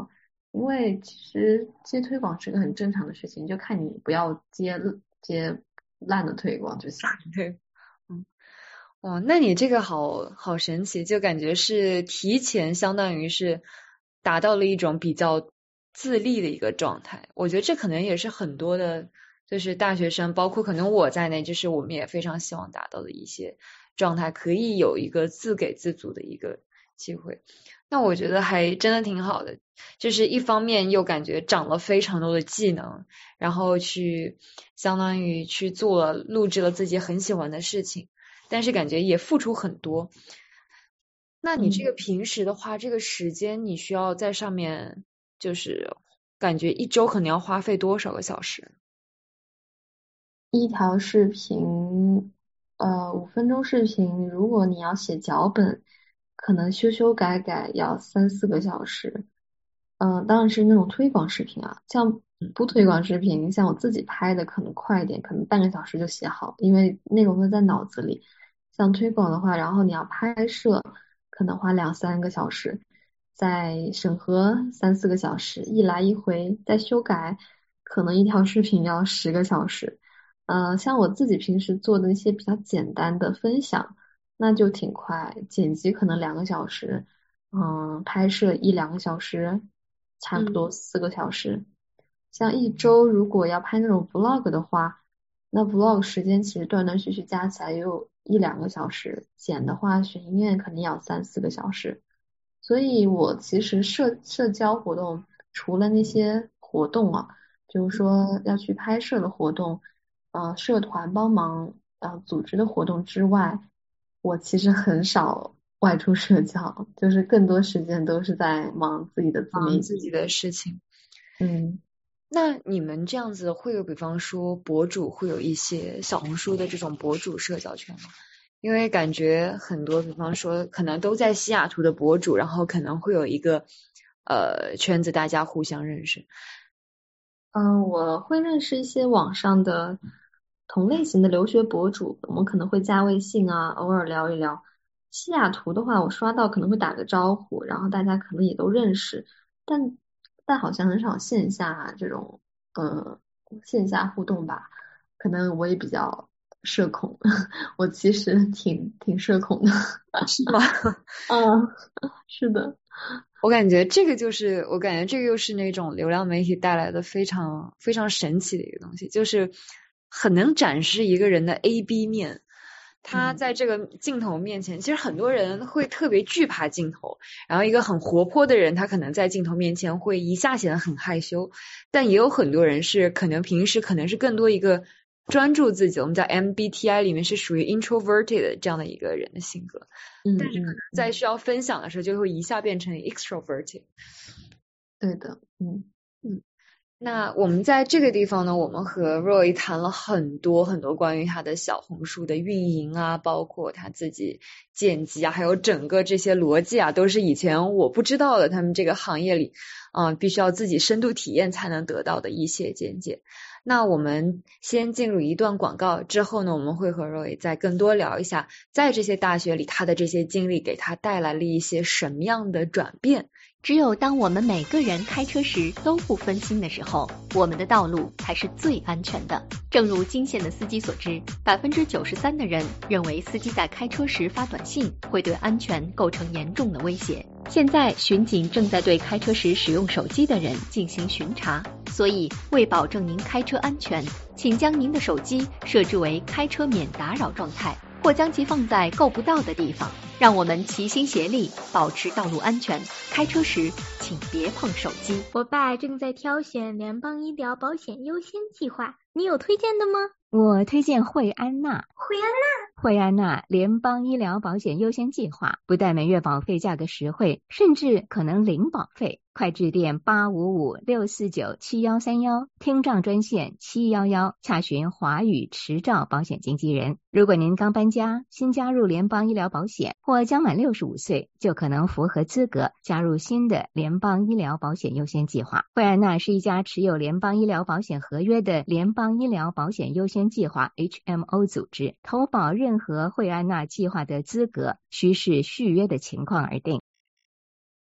因为其实接推广是个很正常的事情，就看你不要接接烂的推广就行。 对，嗯，哇，那你这个好好神奇，就感觉是提前相当于是达到了一种比较自立的一个状态。我觉得这可能也是很多的，就是大学生，包括可能我在内，就是我们也非常希望达到的一些状态，可以有一个自给自足的一个机会。那我觉得还真的挺好的，就是一方面又感觉长了非常多的技能，然后去相当于去做了录制了自己很喜欢的事情，但是感觉也付出很多。那你这个平时的话，嗯、这个时间你需要在上面，就是感觉一周可能要花费多少个小时？ 一条视频，呃，五分钟视频，如果你要写脚本，可能修修改改要三四个小时。嗯、呃，当然是那种推广视频啊，像不推广视频，像我自己拍的可能快一点，可能半个小时就写好，因为内容都在脑子里。像推广的话，然后你要拍摄，可能花两三个小时，再审核三四个小时，一来一回再修改，可能一条视频要十个小时。呃，像我自己平时做的那些比较简单的分享，那就挺快，剪辑可能两个小时，嗯，拍摄一两个小时，差不多四个小时。嗯、像一周如果要拍那种 vlog 的话，那 vlog 时间其实断断续续加起来也有一两个小时，剪的话选音乐肯定要三四个小时。所以我其实社社交活动除了那些活动啊，比如说要去拍摄的活动。呃，社团帮忙呃组织的活动之外，我其实很少外出社交，就是更多时间都是在忙自己的自媒体， 忙自己的事情。 嗯， 那你们这样子会有，比方说博主会有一些小红书的这种博主社交圈吗？因为感觉很多，比方说可能都在西雅图的博主，然后可能会有一个呃圈子，大家互相认识。 嗯、呃，我会认识一些网上的同类型的留学博主，我们可能会加微信啊，偶尔聊一聊。西雅图的话，我刷到可能会打个招呼，然后大家可能也都认识，但但好像很少线下这种呃线下互动吧。可能我也比较社恐，我其实挺挺社恐的， 是吗？ 嗯，是的。 我感觉这个就是，我感觉这个又是那种流量媒体带来的非常非常神奇的一个东西，就是很能展示一个人的 A B 面。他在这个镜头面前，嗯、其实很多人会特别惧怕镜头，然后一个很活泼的人，他可能在镜头面前会一下显得很害羞，但也有很多人是可能平时可能是更多一个专注自己，我们在 M B T I 里面是属于 introverted 这样的一个人的性格， 嗯， 但是可能在需要分享的时候，就会一下变成 extroverted。 对的，嗯嗯。那我们在这个地方呢，我们和 Roy 谈了很多很多关于他的小红书的运营啊，包括他自己剪辑啊，还有整个这些逻辑啊，都是以前我不知道的，他们这个行业里啊、呃，必须要自己深度体验才能得到的一些见解。那我们先进入一段广告之后呢，我们会和 Roy 再更多聊一下，在这些大学里他的这些经历给他带来了一些什么样的转变。 只有当我们每个人开车时都不分心的时候，我们的道路才是最安全的。正如金县的司机所知，百分之九十三的人认为司机在开车时发短信会对安全构成严重的威胁。现在巡警正在对开车时使用手机的人进行巡查，所以为保证您开车安全，请将您的手机设置为开车免打扰状态，或将其放在够不到的地方。让我们齐心协力，保持道路安全。开车时请别碰手机。 我爸正在挑选联邦医疗保险优先计划，你有推荐的吗？ 我推荐惠安娜。 惠安娜？ 惠安娜联邦医疗保险优先计划不但每月保费价格实惠，甚至可能零保费。快致电八五五六四九七幺三幺，听障专线七幺幺，洽询华语持照保险经纪人。如果您刚搬家，新加入联邦医疗保险，或将满六十五岁，就可能符合资格加入新的联邦医疗保险优先计划。惠安娜是一家持有联邦医疗保险合约的联邦医疗保险优先计划 H M O 组织，投保任何惠安娜计划的资格需视续约的情况而定。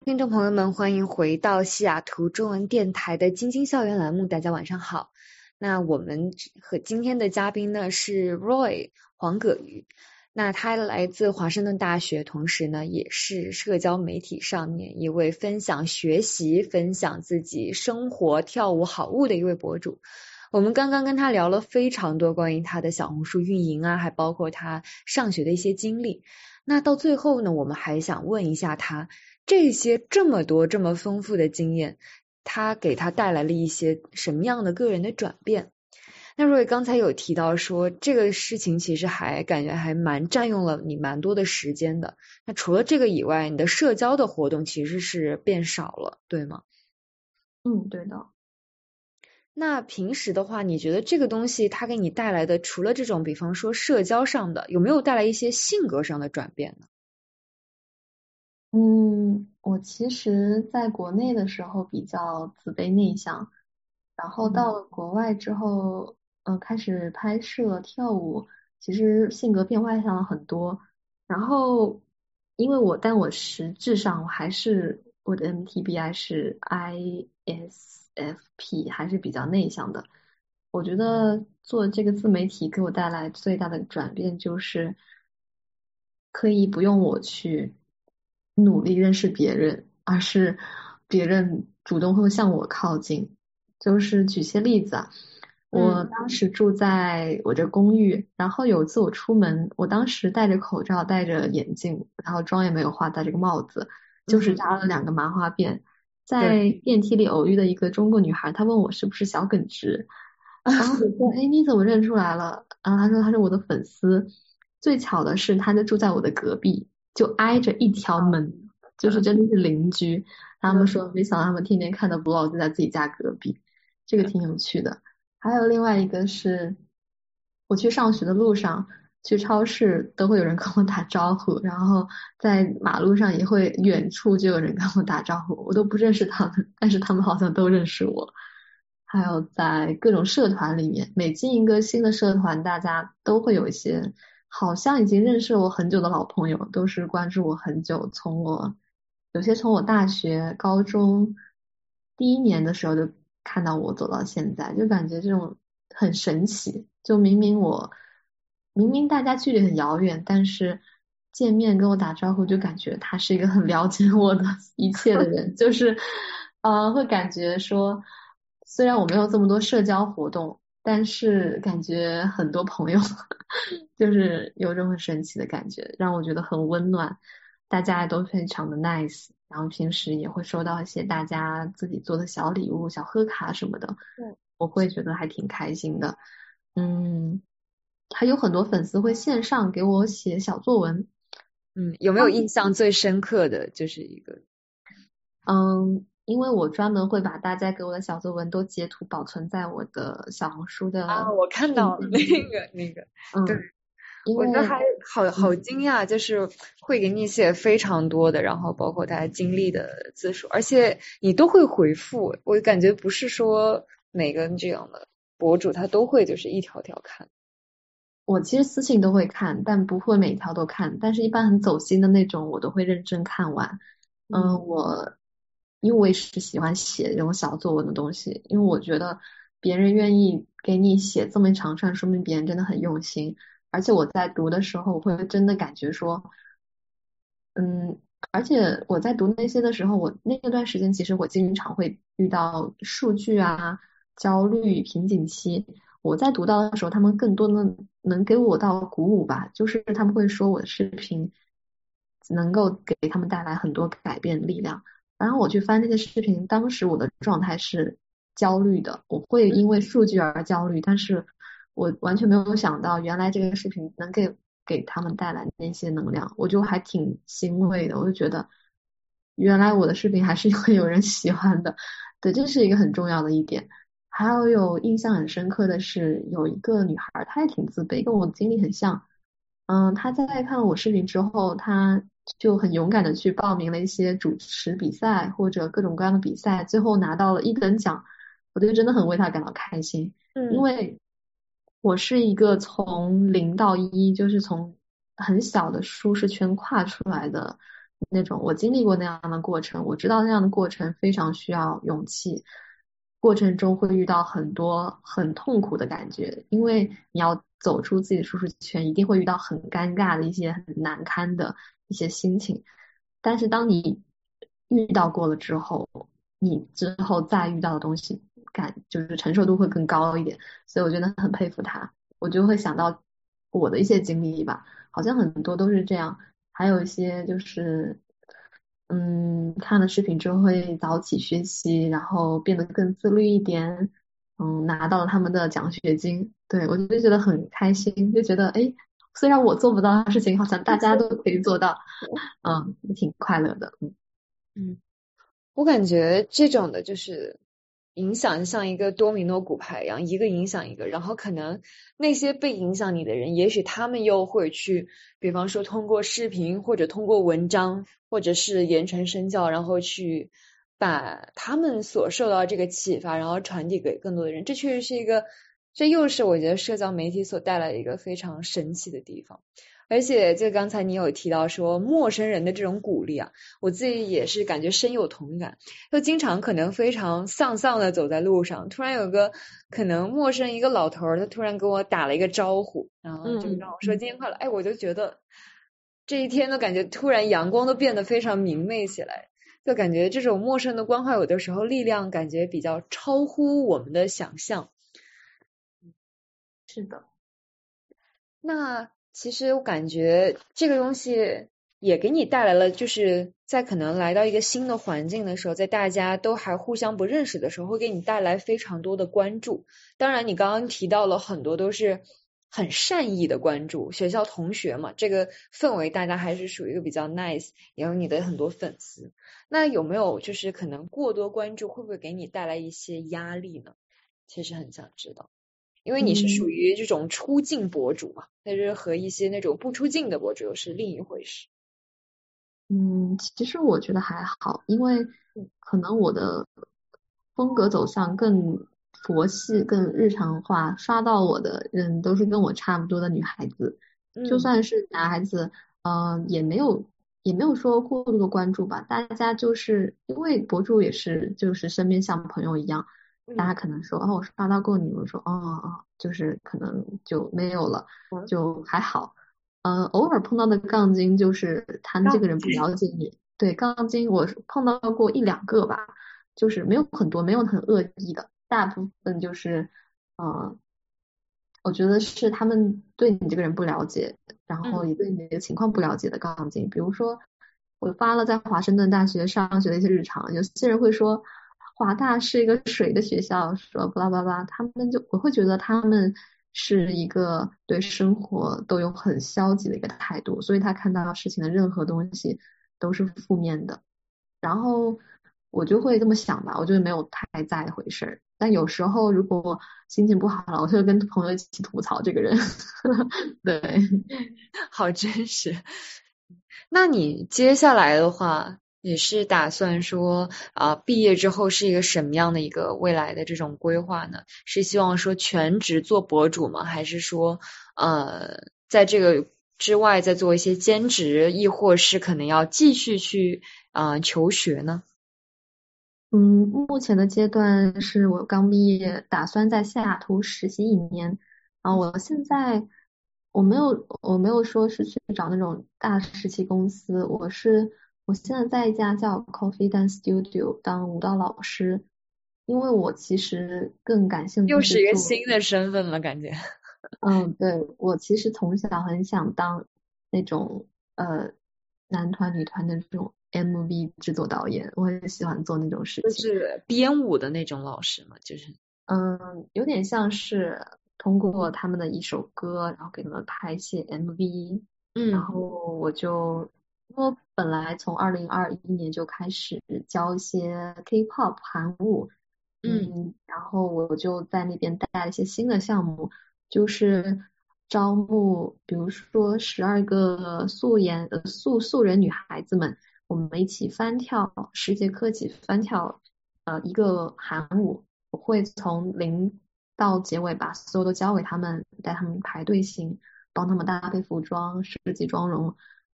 听众朋友们，欢迎回到西雅图中文电台的晶晶校园栏目，大家晚上好。那我们和今天的嘉宾呢是 Roy 黄葛瑜，那他来自华盛顿大学，同时呢也是社交媒体上面一位分享学习、分享自己生活、跳舞好物的一位博主。我们刚刚跟他聊了非常多关于他的小红书运营啊，还包括他上学的一些经历。那到最后呢，我们还想问一下他，这些这么多这么丰富的经验，他给他带来了一些什么样的个人的转变？那若刚才有提到说这个事情其实还感觉还蛮占用了你蛮多的时间的，那除了这个以外，你的社交的活动其实是变少了，对吗？ 嗯，对的。 那平时的话，你觉得这个东西它给你带来的，除了这种比方说社交上的，有没有带来一些性格上的转变呢？ 嗯，我其实在国内的时候比较自卑内向，然后到了国外之后，呃，开始拍摄跳舞，其实性格变外向了很多。然后，因为我，但我实质上我还是我的 M B T I 是 I S F P， 还是比较内向的。我觉得做这个自媒体给我带来最大的转变就是可以不用我去努力认识别人，而是别人主动会向我靠近。就是举些例子啊，我当时住在我这公寓，然后有一次我出门，我当时戴着口罩，戴着眼镜，然后妆也没有化，戴着个帽子，就是扎了两个麻花辫，在电梯里偶遇的一个中国女孩，她问我是不是小耿直，然后我说，哎，你怎么认出来了？然后她说她是我的粉丝。最巧的是，她就住在我的隔壁，就挨着一条门，就是真的是邻居。他们说，没想到他们天天看的 vlog 就在自己家隔壁，这个挺有趣的。还有另外一个是，我去上学的路上，去超市都会有人跟我打招呼，然后在马路上也会远处就有人跟我打招呼，我都不认识他们，但是他们好像都认识我。还有在各种社团里面，每进一个新的社团，大家都会有一些好像已经认识我很久的老朋友，都是关注我很久，从我有些从我大学、高中第一年的时候就看到我走到现在，就感觉这种很神奇。就明明我明明大家距离很遥远，但是见面跟我打招呼，就感觉他是一个很了解我的一切的人，就是呃会感觉说，虽然我没有这么多社交活动，但是感觉很多朋友就是有种很神奇的感觉，让我觉得很温暖，大家都非常的 nice， 然后平时也会收到一些大家自己做的小礼物、小贺卡什么的，我会觉得还挺开心的。嗯，还有很多粉丝会线上给我写小作文。 嗯，有没有印象最深刻的就是一个？ 嗯，因为我专门会把大家给我的小作文都截图保存在我的小红书的啊，我看到了那个那个， 嗯， 对，我觉得还好好惊讶，就是会给你写非常多的，然后包括他经历的字数，而且你都会回复，我感觉不是说每个这样的博主他都会就是一条条看。 我其实私信都会看，但不会每条都看，但是一般很走心的那种我都会认真看完。嗯，嗯我因为我也是喜欢写这种小作文的东西，因为我觉得别人愿意给你写这么一长串，说明别人真的很用心。而且我在读的时候，我会真的感觉说，嗯，而且我在读那些的时候，我那段时间其实我经常会遇到数据啊、焦虑、瓶颈期。我在读到的时候，他们更多的能给我到鼓舞吧，就是他们会说我的视频能够给他们带来很多改变力量。然后我去翻这些视频，当时我的状态是焦虑的，我会因为数据而焦虑，但是我完全没有想到原来这个视频能给给他们带来那些能量，我就还挺欣慰的，我就觉得原来我的视频还是会有人喜欢的，对，这是一个很重要的一点。还有有印象很深刻的是，有一个女孩，她也挺自卑，跟我的经历很像。嗯，她在看了我视频之后，她就很勇敢的去报名了一些主持比赛或者各种各样的比赛，最后拿到了一等奖，我就真的很为她感到开心。嗯，因为我是一个从零到一，就是从很小的舒适圈跨出来的那种我经历过那样的过程，我知道那样的过程非常需要勇气，过程中会遇到很多很痛苦的感觉，因为你要走出自己的舒适圈，一定会遇到很尴尬的一些很难堪的一些心情。但是当你遇到过了之后，你之后再遇到的东西感就是承受度会更高一点，所以我真的很佩服他。我就会想到我的一些经历吧，好像很多都是这样，还有一些就是嗯看了视频之后会早起学习，然后变得更自律一点，嗯拿到了他们的奖学金，对我就觉得很开心，就觉得诶虽然我做不到的事情，好像大家都可以做到，嗯也挺快乐的。嗯嗯，我感觉这种的就是影响像一个多米诺骨牌一样，一个影响一个，然后可能那些被影响你的人，也许他们又会去，比方说通过视频或者通过文章或者是言传身教，然后去把他们所受到这个启发，然后传递给更多的人。这确实是一个，这又是我觉得社交媒体所带来的一个非常神奇的地方。而且就刚才你有提到说陌生人的这种鼓励啊，我自己也是感觉深有同感。就经常可能非常丧丧的走在路上，突然有个可能陌生一个老头儿，他突然跟我打了一个招呼，然后就让我说今天快乐，哎，我就觉得这一天都感觉突然阳光都变得非常明媚起来，就感觉这种陌生的关怀有的时候力量感觉比较超乎我们的想象。 是的。 那其实我感觉这个东西也给你带来了，就是在可能来到一个新的环境的时候，在大家都还互相不认识的时候，会给你带来非常多的关注。当然你刚刚提到了很多都是很善意的关注，学校同学嘛，这个氛围大家还是属于一个比较 nice， 也有你的很多粉丝。那有没有就是可能过多关注会不会给你带来一些压力呢？其实很想知道。因为你是属于这种出镜博主嘛，但是和一些那种不出镜的博主又是另一回事。 嗯，其实我觉得还好，因为可能我的风格走向更佛系、更日常化，刷到我的人都是跟我差不多的女孩子，就算是男孩子，呃，也没有也没有说过度的关注吧，大家就是因为博主也是就是身边像朋友一样。大家可能说哦，我刷到过你，我说哦哦，就是可能就没有了，就还好。呃，偶尔碰到的杠精就是他这个人不了解你，对，杠精我碰到过一两个吧，就是没有很多，没有很恶意的，大部分就是呃，我觉得是他们对你这个人不了解，然后也对你的情况不了解的杠精。比如说我发了在华盛顿大学上学的一些日常，有些人会说华大是一个水的学校，说巴拉巴拉，他们就我会觉得他们是一个对生活都有很消极的一个态度，所以他看到事情的任何东西都是负面的。然后我就会这么想吧，我就没有太在意回事儿。但有时候如果心情不好了，我就会跟朋友一起吐槽这个人。对， 好真实。那你接下来的话，你是打算说啊、呃，毕业之后是一个什么样的一个未来的这种规划呢？是希望说全职做博主吗？还是说呃，在这个之外再做一些兼职，亦或是可能要继续去啊、呃、求学呢？ 嗯，目前的阶段是我刚毕业，打算在西雅图实习一年。啊，我现在我没有我没有说是去找那种大实习公司，我是我现在在一家叫 Coffee Dance Studio 当舞蹈老师，因为我其实更感兴趣又是一个做新的身份了，感觉。 嗯，对，我其实从小很想当那种呃男团女团的这种 M V 制作导演，我很喜欢做那种事就情。 是编舞的那种老师嘛，就是嗯，有点像是通过他们的一首歌，然后给他们拍摄 M V， 嗯， 然后我就我本来从二零二一年就开始教一些 K-pop 韩舞，嗯，然后我就在那边带了一些新的项目，就是招募，比如说十二个素颜呃素素人女孩子们，我们一起翻跳十节课，一起翻跳呃一个韩舞。我会从零到结尾把所有都交给他们，带他们排队形，帮他们搭配服装、设计妆容，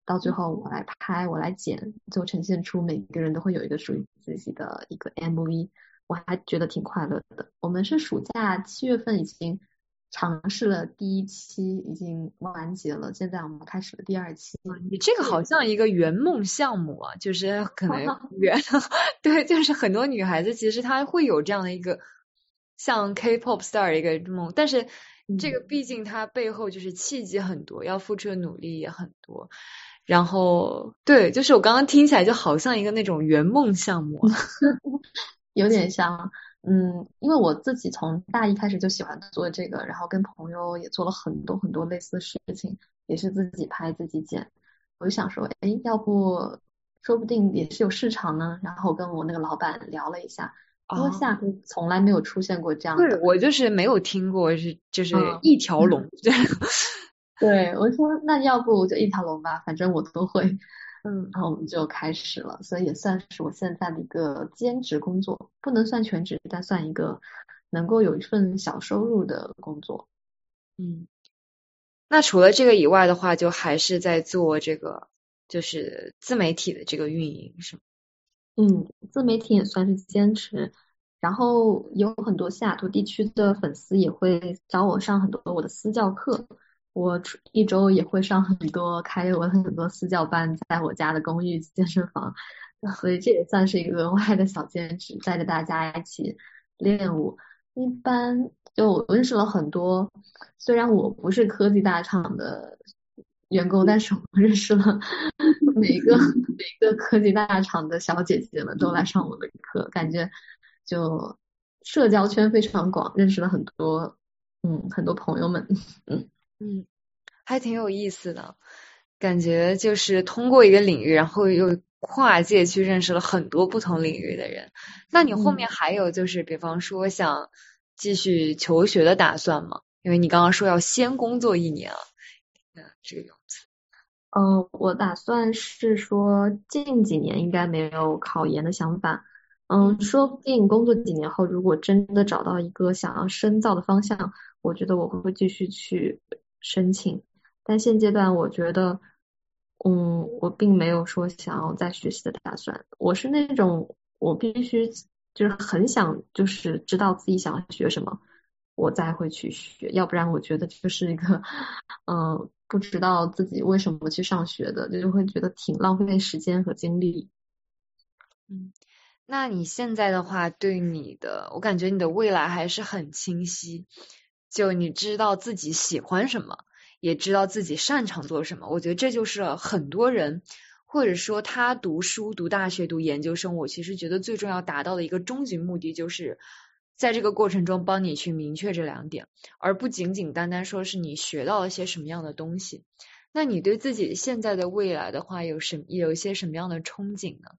到最后我来拍，我来剪，就呈现出每个人都会有一个属于自己的一个 M V， 我还觉得挺快乐的。我们是暑假七月份已经尝试了第一期，已经完结了，现在我们开始了第二期。 你这个好像一个圆梦项目啊，就是可能圆对，就是很多女孩子其实她会有这样的一个像 K-pop star 一个梦，但是这个毕竟它背后就是契机很多，要付出的努力也很多。然后对，就是我刚刚听起来就好像一个那种圆梦项目有点像。嗯，因为我自己从大一开始就喜欢做这个，然后跟朋友也做了很多很多类似的事情，也是自己拍自己剪。我就想说，哎，要不说不定也是有市场呢。然后跟我那个老板聊了一下，因为下图从来没有出现过这样的。 对，我就是没有听过，是就是一条龙。 嗯、对，我说那要不就一条龙吧，反正我都会。嗯，然后我们就开始了，所以也算是我现在的一个兼职工作，不能算全职，但算一个能够有一份小收入的工作。 嗯，那除了这个以外的话，就还是在做这个就是自媒体的这个运营，是吗？ 嗯，自媒体也算是兼职，然后有很多西雅图地区的粉丝也会找我上很多我的私教课。我一周也会上很多，开我很多私教班，在我家的公寓健身房，所以这也算是一个额外的小兼职，带着大家一起练舞。一般就我认识了很多，虽然我不是科技大厂的员工，但是我认识了每个每个科技大厂的小姐姐们都来上我的课，感觉就社交圈非常广，认识了很多嗯很多朋友们。嗯嗯，还挺有意思的，感觉就是通过一个领域，然后又跨界去认识了很多不同领域的人。那你后面还有就是，比方说想继续求学的打算吗？因为你刚刚说要先工作一年啊，嗯，这个样子。 嗯，我打算是说近几年应该没有考研的想法。嗯，说不定工作几年后，如果真的找到一个想要深造的方向，我觉得我会继续去申请。但现阶段我觉得，嗯，我并没有说想要再学习的打算。我是那种我必须就是很想就是知道自己想要学什么，我再会去学，要不然我觉得就是一个，嗯，不知道自己为什么去上学的，就会觉得挺浪费时间和精力。 嗯。那你现在的话，对你的，我感觉你的未来还是很清晰，就你知道自己喜欢什么，也知道自己擅长做什么。我觉得这就是很多人，或者说他读书、读大学、读研究生，我其实觉得最重要达到的一个终极目的，就是在这个过程中帮你去明确这两点，而不仅仅单单说是你学到了些什么样的东西。那你对自己现在的未来的话，有什有一些什么样的憧憬呢？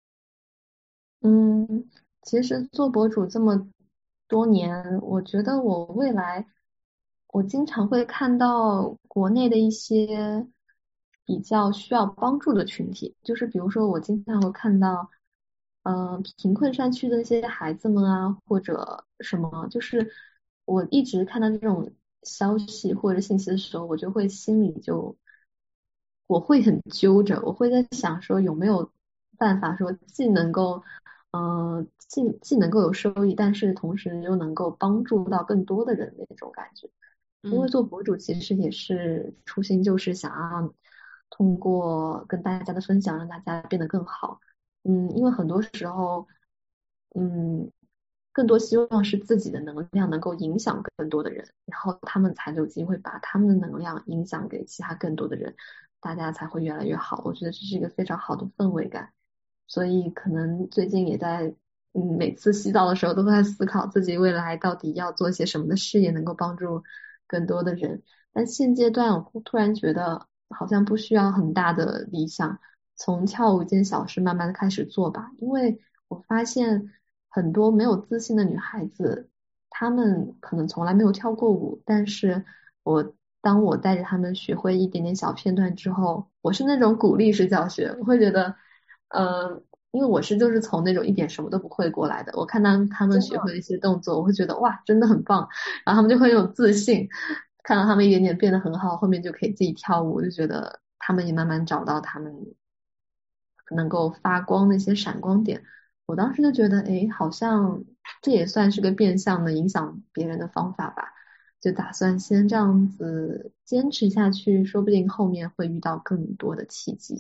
嗯，其实做博主这么多年，我觉得我未来，我经常会看到国内的一些比较需要帮助的群体，就是比如说我经常会看到，呃，贫困山区的一些孩子们啊，或者什么，就是我一直看到这种消息或者信息的时候，我就会心里就，我会很揪着，我会在想说有没有办法说既能够呃，既既能够有收益，但是同时又能够帮助到更多的人那种感觉。因为做博主其实也是初心就是想要通过跟大家的分享让大家变得更好。嗯，因为很多时候，嗯，更多希望是自己的能量能够影响更多的人，然后他们才有机会把他们的能量影响给其他更多的人，大家才会越来越好。我觉得这是一个非常好的氛围感。所以可能最近也在，嗯，每次洗澡的时候都在思考自己未来到底要做些什么的事业能够帮助更多的人。但现阶段我突然觉得好像不需要很大的理想，从跳舞一件小事慢慢的开始做吧。因为我发现很多没有自信的女孩子，她们可能从来没有跳过舞，但是我当我带着她们学会一点点小片段之后，我是那种鼓励式教学，我会觉得呃，因为我是就是从那种一点什么都不会过来的，我看到他们学会一些动作，我会觉得哇，真的很棒，然后他们就会有自信，看到他们一点点变得很好，后面就可以自己跳舞，就觉得他们也慢慢找到他们能够发光的一些闪光点。我当时就觉得，哎，好像这也算是个变相的影响别人的方法吧，就打算先这样子坚持下去，说不定后面会遇到更多的契机。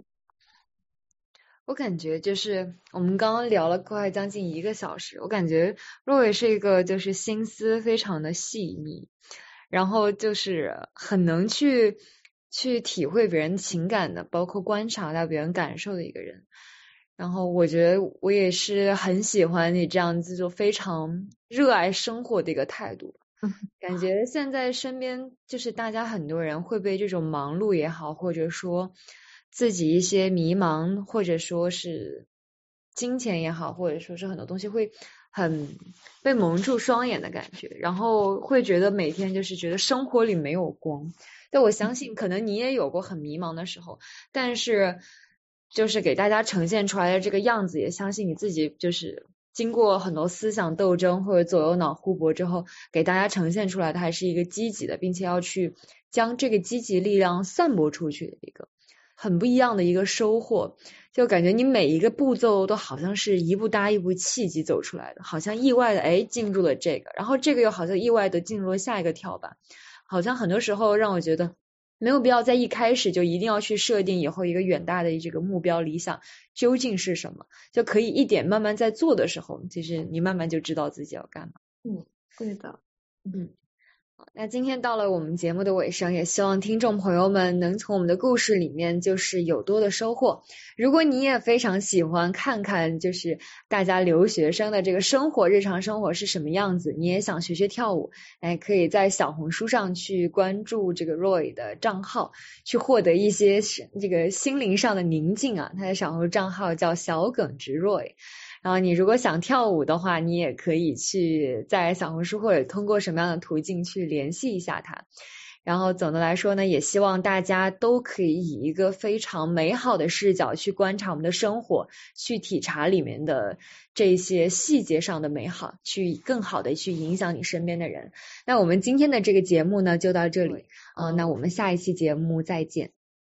我感觉就是我们刚刚聊了快将近一个小时，我感觉若伟是一个就是心思非常的细腻，然后就是很能去去体会别人情感的，包括观察到别人感受的一个人。然后我觉得我也是很喜欢你这样子就非常热爱生活的一个态度。感觉现在身边就是大家很多人会被这种忙碌也好，或者说自己一些迷茫，或者说是金钱也好，或者说是很多东西会很被蒙住双眼的感觉，然后会觉得每天就是觉得生活里没有光。但我相信可能你也有过很迷茫的时候，但是就是给大家呈现出来的这个样子，也相信你自己就是经过很多思想斗争或者左右脑互搏之后，给大家呈现出来的还是一个积极的，并且要去将这个积极力量散播出去的一个很不一样的一个收获。就感觉你每一个步骤都好像是一步搭一步契机走出来的，好像意外的哎进入了这个，然后这个又好像意外的进入了下一个跳板，好像很多时候让我觉得没有必要在一开始就一定要去设定以后一个远大的这个目标理想究竟是什么，就可以一点慢慢在做的时候，其实你慢慢就知道自己要干嘛。 嗯，对的。 嗯，那今天到了我们节目的尾声，也希望听众朋友们能从我们的故事里面就是有多的收获。如果你也非常喜欢看看就是大家留学生的这个生活，日常生活是什么样子，你也想学学跳舞，哎，可以在小红书上去关注这个 Roy 的账号，去获得一些这个心灵上的宁静啊。他的小红书账号叫小耿直 Roy。然后你如果想跳舞的话，你也可以去在小红书或者通过什么样的途径去联系一下他。然后总的来说呢，也希望大家都可以以一个非常美好的视角去观察我们的生活，去体察里面的这些细节上的美好，去更好的去影响你身边的人。那我们今天的这个节目呢就到这里，呃，那我们下一期节目再见。